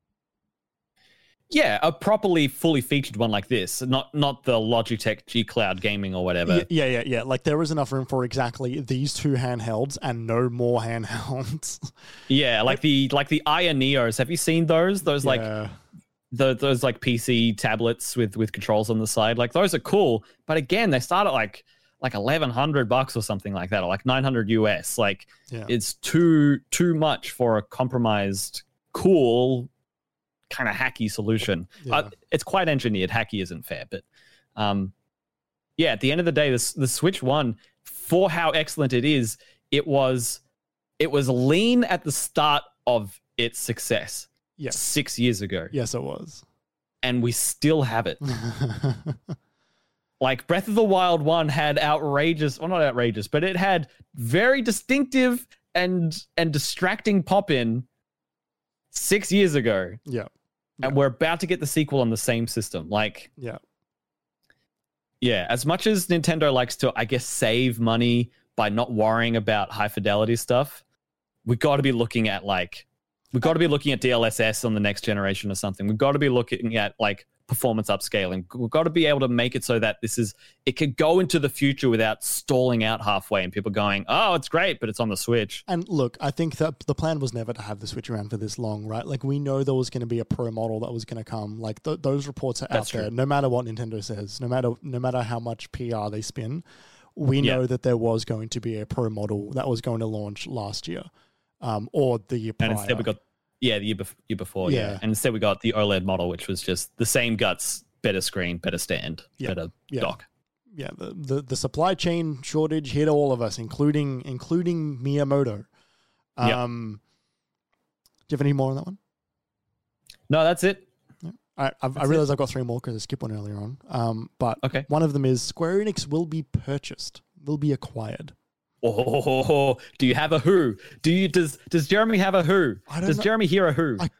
S3: Yeah, a properly fully featured one like this, not not the Logitech G Cloud Gaming or whatever.
S4: Yeah, yeah, yeah, yeah. Like, there is enough room for exactly these two handhelds and no more handhelds.
S3: Yeah, like the like the Aya Neos. Have you seen those? Those like
S4: Yeah.
S3: the those like P C tablets with with controls on the side. Like, those are cool, but again, they start at like like eleven hundred bucks or something like that, or like nine hundred U S. Like,
S4: Yeah.
S3: it's too too much for a compromised, cool, kind of hacky solution.
S4: Yeah.
S3: Uh, it's quite engineered. Hacky isn't fair, but um, yeah. At the end of the day, the the Switch One, for how excellent it is, it was it was lean at the start of its success.
S4: Yes.
S3: Six years ago,
S4: Yes, it was.
S3: and we still have it. Like, Breath of the Wild one had outrageous, well, not outrageous, but it had very distinctive and and distracting pop-in six years ago.
S4: Yeah.
S3: And we're about to get the sequel on the same system. Like,
S4: Yeah.
S3: yeah, as much as Nintendo likes to, I guess, save money by not worrying about high fidelity stuff, we've got to be looking at, like, we've got to be looking at D L S S on the next generation or something. We've got to be looking at, like, performance upscaling. We've got to be able to make it so that this is, it could go into the future without stalling out halfway and people going, oh, it's great, but it's on the Switch.
S4: And look, I think that the plan was never to have the Switch around for this long, right? Like, we know there was going to be a Pro model that was going to come. Like, th- those reports are
S3: That's
S4: out there.
S3: true.
S4: No matter what Nintendo says, no matter no matter how much P R they spin, we know
S3: Yeah.
S4: that there was going to be a Pro model that was going to launch last year, um, or the year prior.
S3: And instead we got, yeah, the year, bef- year before, yeah.
S4: Yeah.
S3: And instead we got the OLED model, which was just the same guts, better screen, better stand,
S4: Yeah.
S3: better
S4: Yeah.
S3: dock.
S4: yeah, the, the the supply chain shortage hit all of us, including including Miyamoto.
S3: Yep.
S4: Um, you have any more on that one?
S3: No, that's it.
S4: I, I've, I realize I've got three more because I skipped one earlier on. Um, but
S3: Okay.
S4: one of them is Square Enix will be purchased, will be acquired.
S3: Oh, do you have a who? Do you does does Jeremy have a who?
S4: I don't
S3: Does
S4: know.
S3: Jeremy hear a who?
S4: I,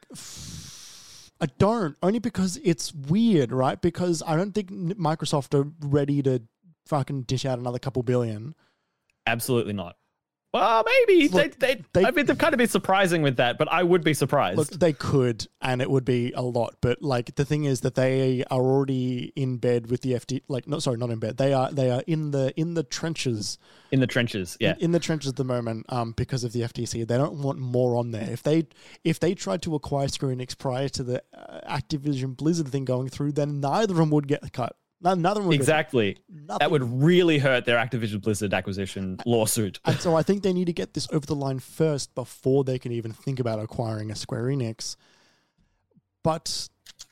S4: I don't, only because it's weird, right? Because I don't think Microsoft are ready to fucking dish out another couple billion.
S3: Absolutely not. Well, maybe
S4: Look,
S3: they, they,
S4: they-
S3: I mean, they've kind of been surprising with that, but I would be surprised.
S4: Look, they could, and it would be a lot. But like the thing is that they are already in bed with the F D. Like, no, sorry, not in bed. They are they are in the in the trenches.
S3: in the trenches, yeah.
S4: In, in the trenches at the moment, um, because of the F T C. They don't want more on there. If they if they tried to acquire Square Enix prior to the uh, Activision Blizzard thing going through, then neither of them would get cut. None, none of them would get
S3: Exactly.
S4: Nothing.
S3: That would really hurt their Activision Blizzard acquisition lawsuit.
S4: And so I think they need to get this over the line first before they can even think about acquiring a Square Enix. But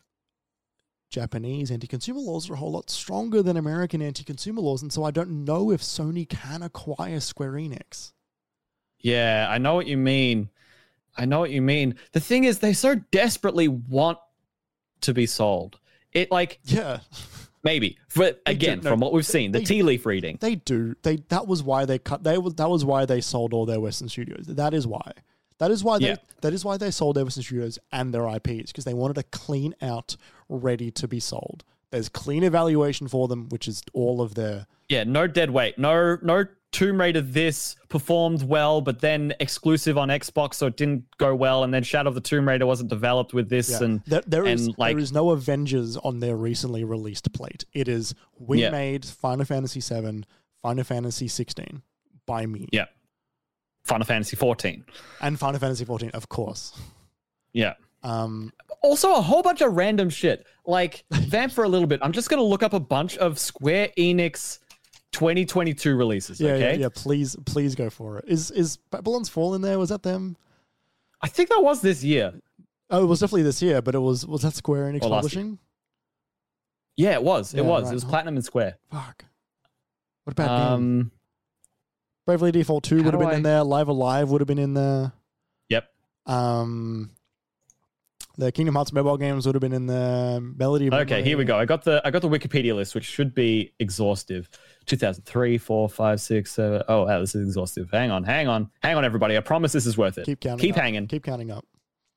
S4: Japanese anti-consumer laws are a whole lot stronger than American anti-consumer laws, and so I don't know if Sony can acquire Square Enix.
S3: Yeah, I know what you mean. I know what you mean. The thing is, they so desperately want to be sold. It like
S4: Yeah,
S3: maybe, but
S4: They
S3: again,
S4: do. No,
S3: from what we've seen, the
S4: they-
S3: tea leaf reading.
S4: they do. They that was why they cut. They was that was why they sold all their Western studios. That is why. That is why they.
S3: Yeah.
S4: That is why they sold their Western studios and their I Ps, because they wanted to clean out, ready to be sold. There's clean evaluation for them, which is all of their.
S3: Yeah, no dead weight. No, no Tomb Raider. This performed well, but then exclusive on Xbox, so it didn't go well. And then Shadow of the Tomb Raider wasn't developed with this,
S4: Yeah.
S3: and
S4: there, there
S3: and
S4: is
S3: like
S4: there is no Avengers on their recently released plate. It is we
S3: Yeah.
S4: made Final Fantasy seven, Final Fantasy sixteen by me,
S3: yeah, Final Fantasy fourteen.
S4: and Final Fantasy fourteen, of course.
S3: Yeah.
S4: Um,
S3: Also, a whole bunch of random shit. Like, vamp for a little bit. I'm just gonna look up a bunch of Square Enix twenty twenty-two releases.
S4: yeah,
S3: okay.
S4: yeah, yeah. Please, please go for it. Is is Babylon's Fall in there? Was that them?
S3: I think that was this year.
S4: Oh, it was definitely this year, but it was was that Square Enix
S3: Or last
S4: publishing?
S3: Yeah, it was. It
S4: Yeah,
S3: was.
S4: right.
S3: It was Platinum and Square.
S4: Fuck. What about game?
S3: Um.
S4: Bravely Default two
S3: how
S4: would have
S3: do
S4: been in
S3: I-
S4: there. Live Alive would have been in there.
S3: Yep.
S4: Um, the Kingdom Hearts mobile games would have been in there. Melody. of
S3: Okay, here we
S4: Memory.
S3: go. I got the I got the Wikipedia list, which should be exhaustive. two thousand three, four, five, six, seven. Oh, wow, this is exhaustive. Hang on, hang on, hang on, everybody. I promise this is worth it.
S4: Keep counting.
S3: Keep
S4: up.
S3: hanging.
S4: Keep counting up.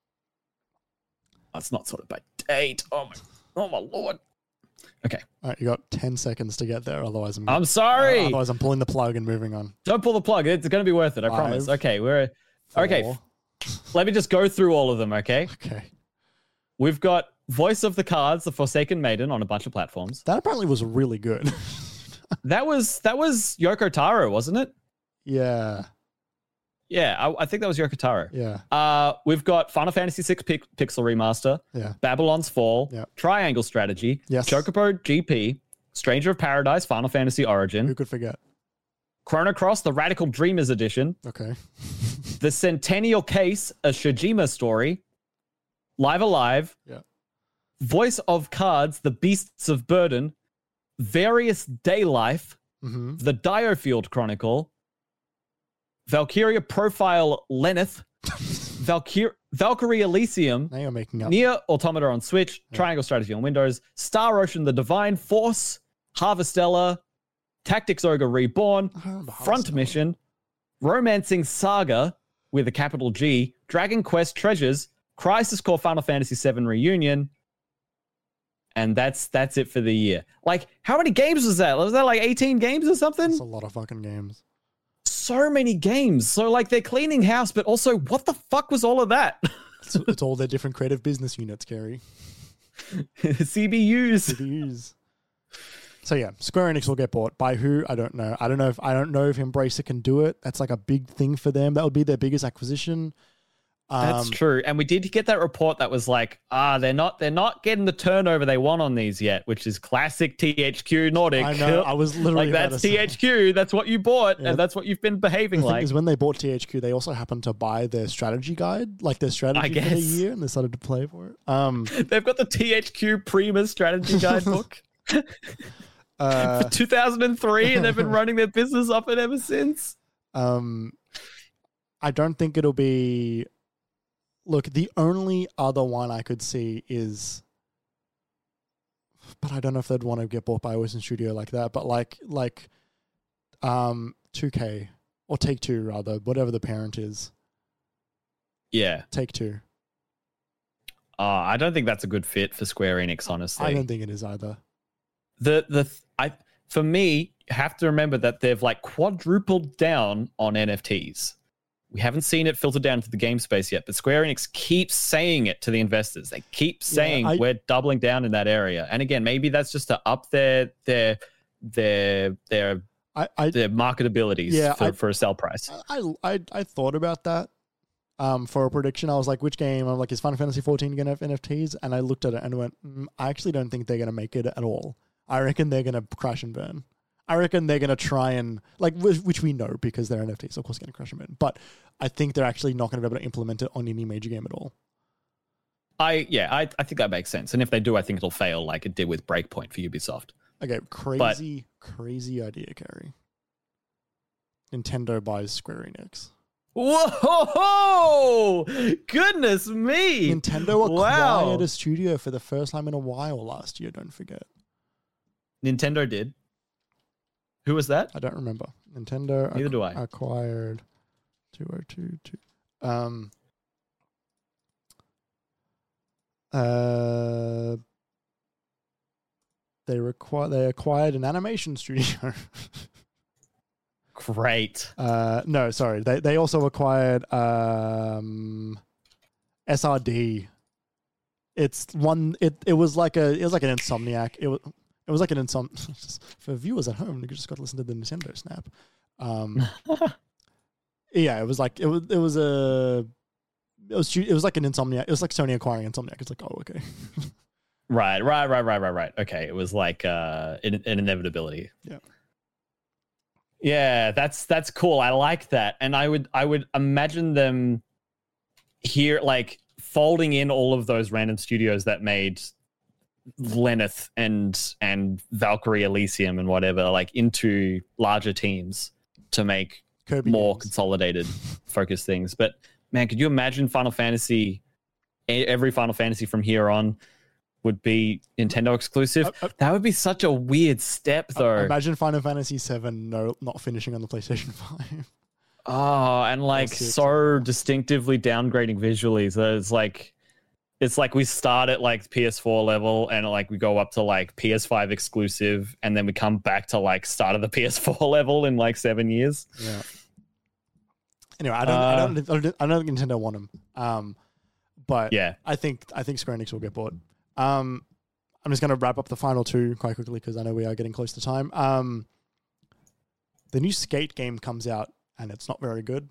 S3: That's not sorted by date. Oh my, oh my lord. Okay,
S4: All right, you got ten seconds to get there. Otherwise, I'm.
S3: I'm sorry.
S4: uh, otherwise, I'm pulling the plug and moving on.
S3: Don't pull the plug. It's going to be worth it. I promise.
S4: Five,
S3: Okay, we're okay.
S4: Four.
S3: Let me just go through all of them. Okay,
S4: Okay.
S3: we've got Voice of the Cards, The Forsaken Maiden on a bunch of platforms.
S4: That apparently was really good.
S3: That was that was Yoko Taro, wasn't it?
S4: yeah.
S3: Yeah, I, I think that was Yoko Taro.
S4: Yeah.
S3: Uh, we've got Final Fantasy six Pic- Pixel Remaster,
S4: Yeah.
S3: Babylon's Fall,
S4: Yeah.
S3: Triangle Strategy,
S4: Yes.
S3: Chocobo G P, Stranger of Paradise, Final Fantasy Origin,
S4: Who could forget?
S3: Chrono Cross, The Radical Dreamers Edition,
S4: Okay.
S3: The Centennial Case, A Shijima Story, Live Alive,
S4: Yeah.
S3: Voice of Cards, The Beasts of Burden, Various Day Life,
S4: Mm-hmm.
S3: The Diofield Chronicle, Valkyria Profile Lenneth, Valkyr- Valkyrie Elysium,
S4: Now you're making up.
S3: Nier Automata on Switch, Triangle Strategy on Windows, Star Ocean The Divine Force, Harvestella, Tactics Ogre Reborn,
S4: I remember
S3: Front
S4: Harvestella.
S3: Mission, Romancing Saga with a capital G, Dragon Quest Treasures, Crisis Core Final Fantasy seven Reunion, and that's that's it for the year. Like, how many games was that? Was that like eighteen games or something?
S4: That's a lot of fucking games.
S3: So many games. So like they're cleaning house, but also what the fuck was all of that?
S4: It's, it's all their different creative business units, Gary.
S3: C B Us.
S4: C B Us. So yeah, Square Enix will get bought by who? I don't know. I don't know if I don't know if Embracer can do it. That's like a big thing for them. That would be their biggest acquisition.
S3: That's
S4: Um,
S3: true. And we did get that report that was like, ah, they're not they're not getting the turnover they want on these yet, which is classic T H Q Nordic.
S4: I know. I was literally
S3: like
S4: about
S3: that's
S4: to say-
S3: T H Q. That's what you bought,
S4: Yeah.
S3: and that's what you've been behaving
S4: The thing
S3: like.
S4: is, when they bought T H Q, they also happened to buy their strategy guide, like their strategy for the
S3: guess.
S4: year, and they started to play for it. Um,
S3: They've got the T H Q Prima strategy guidebook
S4: uh,
S3: for two thousand three, and they've been running their business off it ever since.
S4: um, I don't think it'll be look, the only other one I could see is, but I don't know if they'd want to get bought by a Western studio like that. But like like, um, two K or Take Two rather, whatever the parent is.
S3: Yeah.
S4: Take Two.
S3: Uh, I don't think that's a good fit for Square Enix, honestly.
S4: I don't think it is either.
S3: The the I for me, you have to remember that they've like quadrupled down on N F Ts. We haven't seen it filter down to the game space yet, but Square Enix keeps saying it to the investors. They keep saying
S4: yeah, I,
S3: we're doubling down in that area. And again, maybe that's just to up their their their their
S4: I, I,
S3: their marketabilities
S4: yeah,
S3: for,
S4: I,
S3: for a sell price.
S4: I, I I thought about that. Um, for a prediction, I was like, which game? I'm like, is Final Fantasy fourteen going to have N F Ts? And I looked at it and went, mm, I actually don't think they're going to make it at all. I reckon they're going to crash and burn. I reckon they're going to try and, like, which we know because they're N F Ts, of course, going to crash and burn. But I think they're actually not going to be able to implement it on any major game at all.
S3: I yeah, I, I think that makes sense. And if they do, I think it'll fail like it did with Breakpoint for Ubisoft.
S4: Okay, crazy, but, crazy idea, Carrie. Nintendo buys Square Enix.
S3: Whoa! Goodness me!
S4: Nintendo acquired
S3: wow.
S4: a studio for the first time in a while last year, don't forget.
S3: Nintendo did. Who was that?
S4: I don't remember. Nintendo
S3: Neither
S4: ac-
S3: do I.
S4: acquired two oh two two. Um, uh, they, require, they acquired an animation studio.
S3: Great.
S4: Uh, no, sorry. They they also acquired um, S R D. It's one. It it was like a it was like an Insomniac. It was it was like an insom. For viewers at home, you just got to listen to the Nintendo Snap. Um, yeah, it was like it was it was a it was it was like an Insomniac. It was like Sony acquiring Insomniac. It's like, oh, okay.
S3: right, right, right, right, right, right. Okay, it was like uh, an, an inevitability.
S4: Yeah.
S3: Yeah, that's that's cool. I like that, and I would I would imagine them here like folding in all of those random studios that made Lenneth and and Valkyrie Elysium and whatever like into larger teams to make
S4: Kirby
S3: more
S4: games.
S3: consolidated, focused things. But man, could you imagine Final Fantasy? Every Final Fantasy from here on would be Nintendo exclusive.
S4: Uh, uh,
S3: that would be such a weird step, though.
S4: Uh, imagine Final Fantasy seven no, not finishing on the PlayStation five.
S3: Oh, and like
S4: six.
S3: so distinctively downgrading visually. So it's like, it's like we start at like P S four level and like we go up to like P S five exclusive, and then we come back to like start of the P S four level in like seven years.
S4: Yeah. Anyway, I don't,
S3: Uh,
S4: I don't, I don't, I don't think Nintendo want them. Um, but
S3: Yeah.
S4: I think, I think Square Enix will get bought. Um, I'm just going to wrap up the final two quite quickly because I know we are getting close to time. Um, the new Skate game comes out and it's not very good.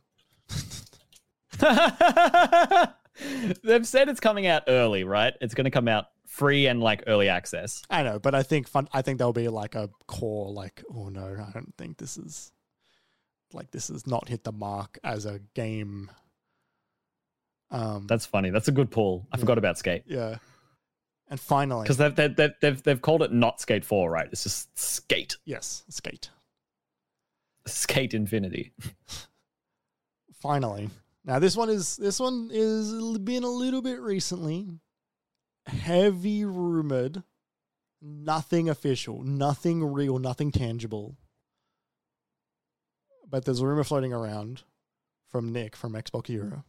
S3: They've said it's coming out early, right? It's going to come out free and like early access.
S4: I know, but I think fun. I think there'll be like a core, like, oh no, I don't think this is like this has not hit the mark as a game. Um,
S3: That's funny. That's a good pull. I
S4: Yeah.
S3: forgot about Skate
S4: yeah. And finally,
S3: because they've, they've they've they've they've called it not Skate four, right? It's just Skate,
S4: yes, Skate.
S3: Skate Infinity.
S4: Finally, now this one is this one is been a little bit recently, heavy rumored, nothing official, nothing real, nothing tangible. But there's a rumor floating around from Nick from Xbox Euro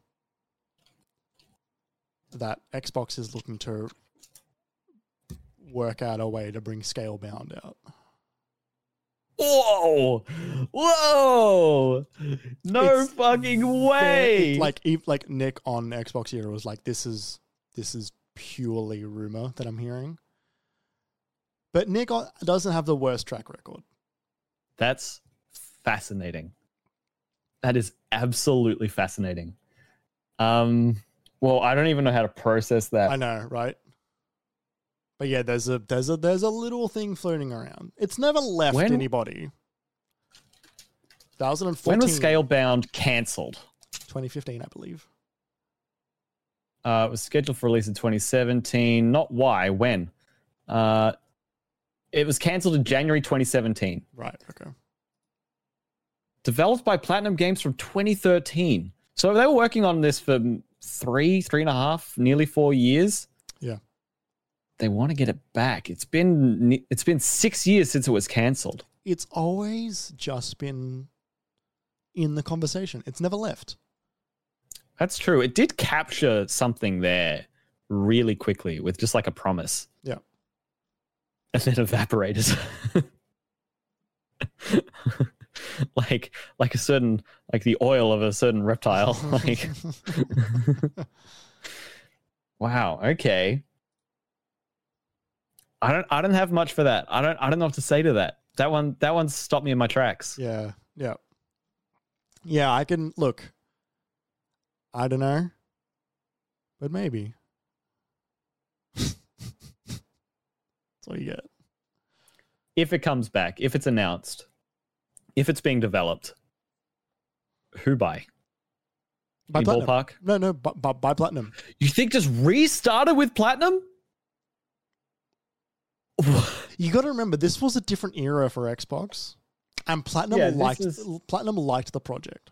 S4: that Xbox is looking to work out a way to bring Scalebound out.
S3: Whoa! Whoa! No
S4: It's
S3: fucking way!
S4: It's like ev- like Nick on Xbox Euro was like, this is this is purely rumor that I'm hearing. But Nick on- doesn't have the worst track record.
S3: That's fascinating. That is absolutely fascinating. Um, well, I don't even know how to process that.
S4: I know, right? But yeah, there's a there's a there's a little thing floating around. It's never left
S3: When-
S4: anybody. twenty fourteen,
S3: When was Scalebound cancelled?
S4: twenty fifteen, I believe.
S3: Uh, it was scheduled for release in twenty seventeen. Not why, when. Uh, it was cancelled in January twenty seventeen.
S4: Right, okay.
S3: Developed by Platinum Games from twenty thirteen. So they were working on this for three, three and a half, nearly four years.
S4: Yeah.
S3: They want to get it back. It's been it's been six years since it was cancelled.
S4: It's always just been in the conversation. It's never left.
S3: That's true. It did capture something there really quickly with just like a promise.
S4: Yeah.
S3: And then evaporated. like like a certain like the oil of a certain reptile. Like wow, okay. I don't I don't have much for that. I don't I don't know what to say to that. That one that one stopped me in my tracks.
S4: Yeah, yeah. Yeah, I can look. I don't know. But maybe. That's all you get.
S3: If it comes back, if it's announced, if it's being developed, who buy?
S4: By
S3: In
S4: Platinum.
S3: ballpark?
S4: No, no, by, by, by Platinum.
S3: You think just restarted with Platinum?
S4: You got to remember, this was a different era for Xbox, and Platinum
S3: Yeah, this
S4: liked
S3: is-
S4: Platinum liked the project.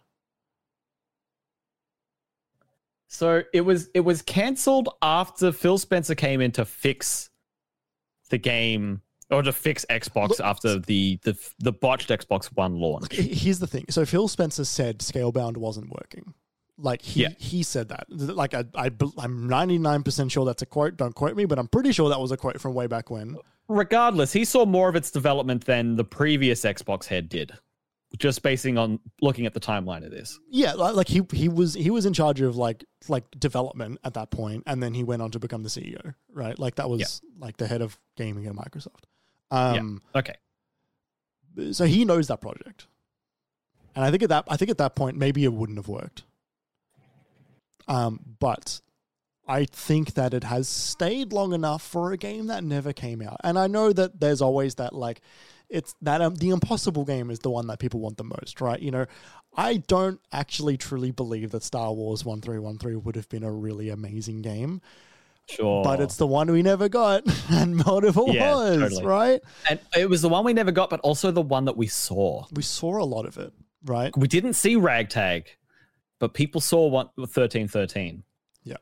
S3: So it was it was cancelled after Phil Spencer came in to fix the game or to fix Xbox
S4: Look-
S3: after the, the the botched Xbox One launch.
S4: H- Here's the thing. So Phil Spencer said Scalebound wasn't working. Like he
S3: Yeah.
S4: he said that. Like I, I I'm ninety-nine percent sure that's a quote. Don't quote me, but I'm pretty sure that was a quote from way back when.
S3: Regardless, he saw more of its development than the previous Xbox head did. Just basing on looking at the timeline of this.
S4: Yeah, li- like he he was he was in charge of like like development at that point, and then he went on to become the C E O, right? Like that was
S3: Yeah.
S4: like the head of gaming at Microsoft. Um,
S3: Okay.
S4: so he knows that project, and I think at that I think at that point maybe it wouldn't have worked. Um, but I think that it has stayed long enough for a game that never came out, and I know that there's always that like. It's that um, the impossible game is the one that people want the most, right? You know, I don't actually truly believe that Star Wars one three one three would have been a really amazing game,
S3: Sure.
S4: but it's the one we never got, and multiple
S3: Yeah,
S4: was,
S3: totally.
S4: right?
S3: And it was the one we never got, but also the one that we saw.
S4: We saw a lot of it, right?
S3: We didn't see Ragtag, but people saw one thirteen thirteen.
S4: Yeah.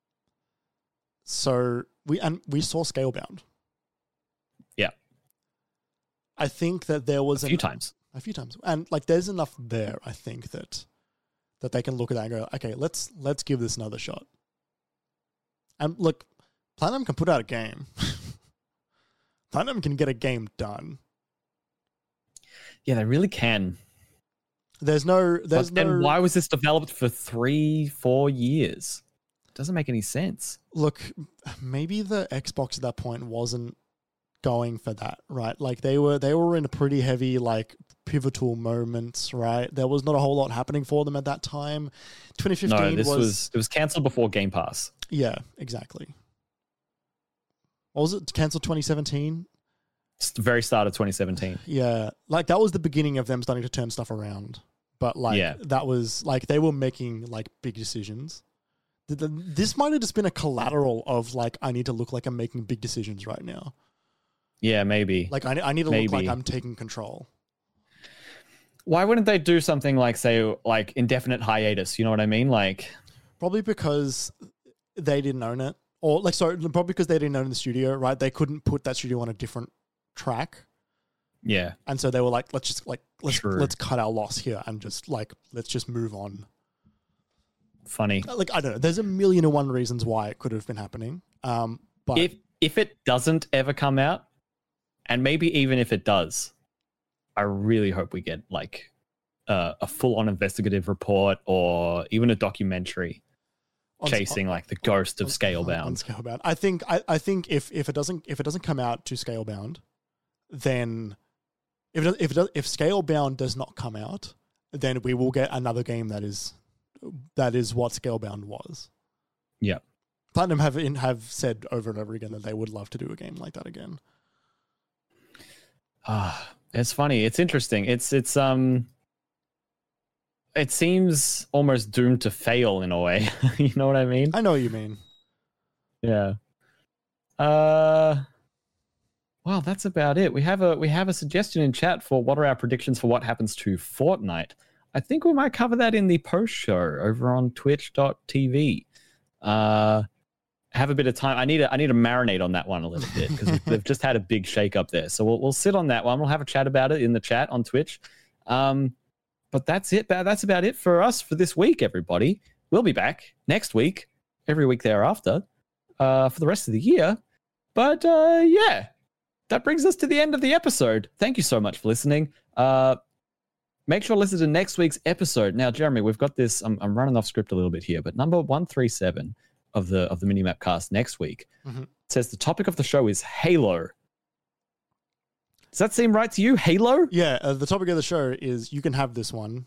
S4: So we and we saw Scalebound.
S3: Yeah.
S4: I think that there was
S3: A few
S4: an-
S3: times.
S4: a few times, and like there's enough there. I think that that they can look at that and go, okay, let's let's give this another shot. And look, Platinum can put out a game. Platinum can get a game done.
S3: Yeah, they really can.
S4: There's no, there's
S3: But then
S4: no.
S3: why was this developed for three, four years? It doesn't make any sense.
S4: Look, maybe the Xbox at that point wasn't going for that, right? Like they were, they were in a pretty heavy, like pivotal moments, right? There was not a whole lot happening for them at that time. twenty fifteen
S3: No, this
S4: was,
S3: was, it was cancelled before Game Pass.
S4: yeah, exactly. What was it? Cancelled twenty seventeen.
S3: It's the very start of twenty seventeen.
S4: Yeah, like that was the beginning of them starting to turn stuff around. But like
S3: Yeah.
S4: that was like they were making like big decisions. The- the- This might have just been a collateral of like I need to look like I'm making big decisions right now.
S3: Yeah, maybe.
S4: Like I, I need to look like
S3: Maybe.
S4: I'm taking control.
S3: Why wouldn't they do something like, say, like indefinite hiatus? You know what I mean? Like,
S4: Probably because they didn't own it, or like sorry, probably because they didn't own the studio. Right? They couldn't put that studio on a different track.
S3: yeah,
S4: And so they were like, let's just like let's
S3: True.
S4: let's cut our loss here and just like let's just move on.
S3: funny.
S4: Like I don't know. There's a million and one reasons why it could have been happening. Um, but
S3: If if it doesn't ever come out, and maybe even if it does, I really hope we get like uh, a full-on investigative report or even a documentary
S4: on-
S3: chasing like the ghost of
S4: on-
S3: Scalebound.
S4: on Scalebound. I think I, I think if if it doesn't if it doesn't come out to Scalebound, then if it, does- if it does, if Scalebound does not come out, then we will get another game that is that is what Scalebound was.
S3: Yeah.
S4: Platinum have in, have said over and over again that they would love to do a game like that again.
S3: Ah, it's funny. It's interesting. It's it's um it seems almost doomed to fail in a way. You know what I mean?
S4: I know what you mean.
S3: Yeah. Uh well, that's about it. We have a we have a suggestion in chat for what are our predictions for what happens to Fortnite. I think we might cover that in the post show over on twitch dot t v. Uh, have a bit of time. I need to I need to marinate on that one a little bit because they've just had a big shake up there. So we'll we'll sit on that one. We'll have a chat about it in the chat on Twitch. Um, but that's it. That's about it for us for this week, everybody. We'll be back next week, every week thereafter, uh, for the rest of the year. But uh, yeah, that brings us to the end of the episode. Thank you so much for listening. Uh, make sure to listen to next week's episode. Now, Jeremy, we've got this. I'm, I'm running off script a little bit here, but number one thirty-seven of the of the Minimap cast next week mm-hmm. says the topic of the show is Halo. Does that seem right to you? Halo?
S4: Yeah, uh, the topic of the show is you can have this one.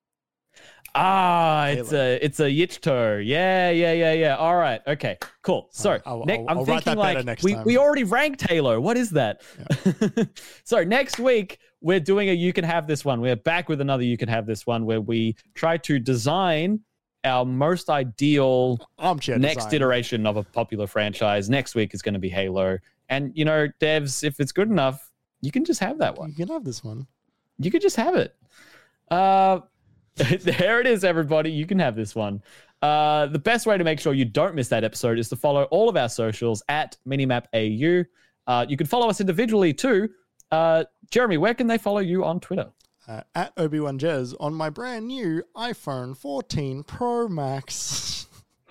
S3: Ah,
S4: Halo.
S3: it's a it's a Yichto. Yeah, yeah, yeah, yeah. All right, okay, cool. So
S4: I'll,
S3: ne-
S4: I'll,
S3: I'm
S4: I'll
S3: thinking like we,
S4: time.
S3: we already ranked Halo. What is that? Yeah. So next week we're doing a You Can Have This One. We're back with another You Can Have This One where we try to design our most ideal
S4: armchair
S3: next
S4: design.
S3: iteration of a popular franchise. Next week is going to be Halo, and you know, devs, if it's good enough, you can just have that one.
S4: You can have this one.
S3: You could just have it. Uh, there it is, everybody. You can have this one. Uh, the best way to make sure you don't miss that episode is to follow all of our socials at MinimapAU. Uh, you can follow us individually too. Uh, Jeremy, where can they follow you on Twitter?
S4: Uh, at Obi-Wan Jez on my brand new iPhone fourteen Pro Max.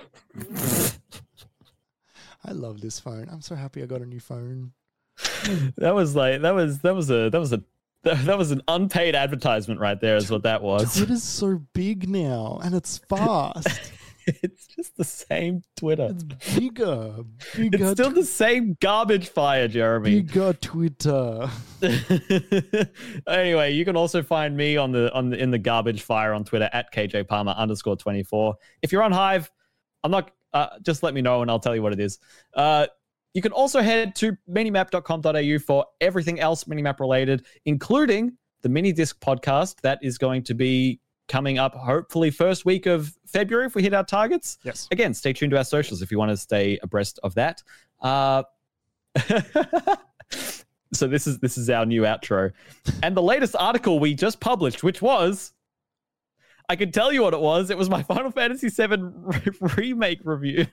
S4: I love this phone. I'm so happy I got a new phone.
S3: That was like that was that was a that was a that was an unpaid advertisement right there is what that was.
S4: Twitter's so big now and it's fast.
S3: It's just the same Twitter.
S4: It's bigger. bigger
S3: It's still
S4: tw-
S3: the same garbage fire, Jeremy.
S4: Bigger Twitter.
S3: Anyway, you can also find me on the on the in the garbage fire on Twitter at K J Palmer underscore twenty-four. If you're on Hive, I'm not uh, just let me know and I'll tell you what it is. Uh, you can also head to minimap dot com dot a u for everything else Minimap related, including the Mini Disc podcast that is going to be coming up hopefully first week of February if we hit our targets.
S4: Yes.
S3: Again, stay tuned to our socials if you want to stay abreast of that. Uh, so this is this is our new outro. And the latest article we just published, which was, I can tell you what it was. It was my Final Fantasy seven re- remake review.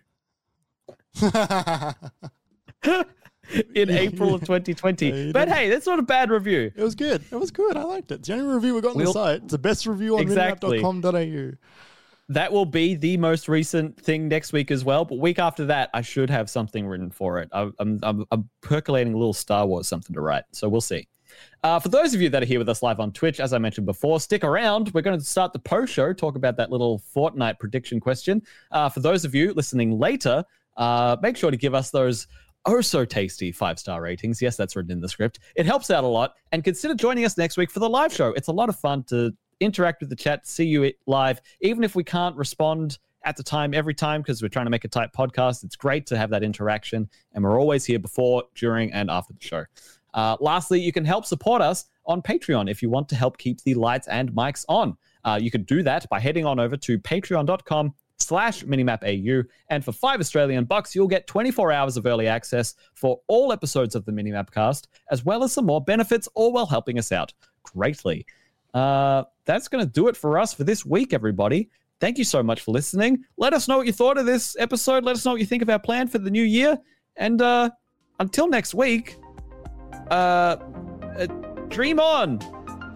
S3: In April of twenty twenty.
S4: Yeah,
S3: but
S4: did.
S3: hey, that's not a bad review.
S4: It was good. It was good. I liked it. It's the only review we got on
S3: We'll,
S4: the site. It's the best review on
S3: exactly.
S4: minimap dot com dot a u.
S3: That will be the most recent thing next week as well. But week after that, I should have something written for it. I, I'm, I'm, I'm percolating a little Star Wars something to write. So we'll see. Uh, for those of you that are here with us live on Twitch, as I mentioned before, stick around. We're going to start the post show, talk about that little Fortnite prediction question. Uh, for those of you listening later, uh, make sure to give us those oh so tasty five-star ratings. Yes, that's written in the script. It helps out a lot. And consider joining us next week for the live show. It's a lot of fun to interact with the chat, see you live, even if we can't respond at the time every time because we're trying to make a tight podcast. It's great to have that interaction, and we're always here before, during, and after the show. Uh, lastly, you can help support us on Patreon if you want to help keep the lights and mics on. Uh, you can do that by heading on over to patreon dot com slash minimapau, and for five Australian bucks, you'll get twenty-four hours of early access for all episodes of the Minimap cast, as well as some more benefits, all while helping us out greatly. Uh, that's going to do it for us for this week, everybody. Thank you so much for listening. Let us know what you thought of this episode. Let us know what you think of our plan for the new year. And uh, until next week, uh, uh, dream on.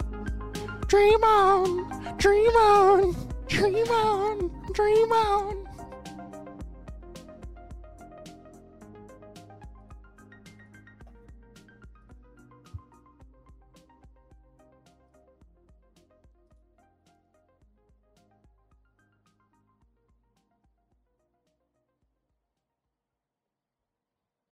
S4: Dream on, dream on, dream on, dream on.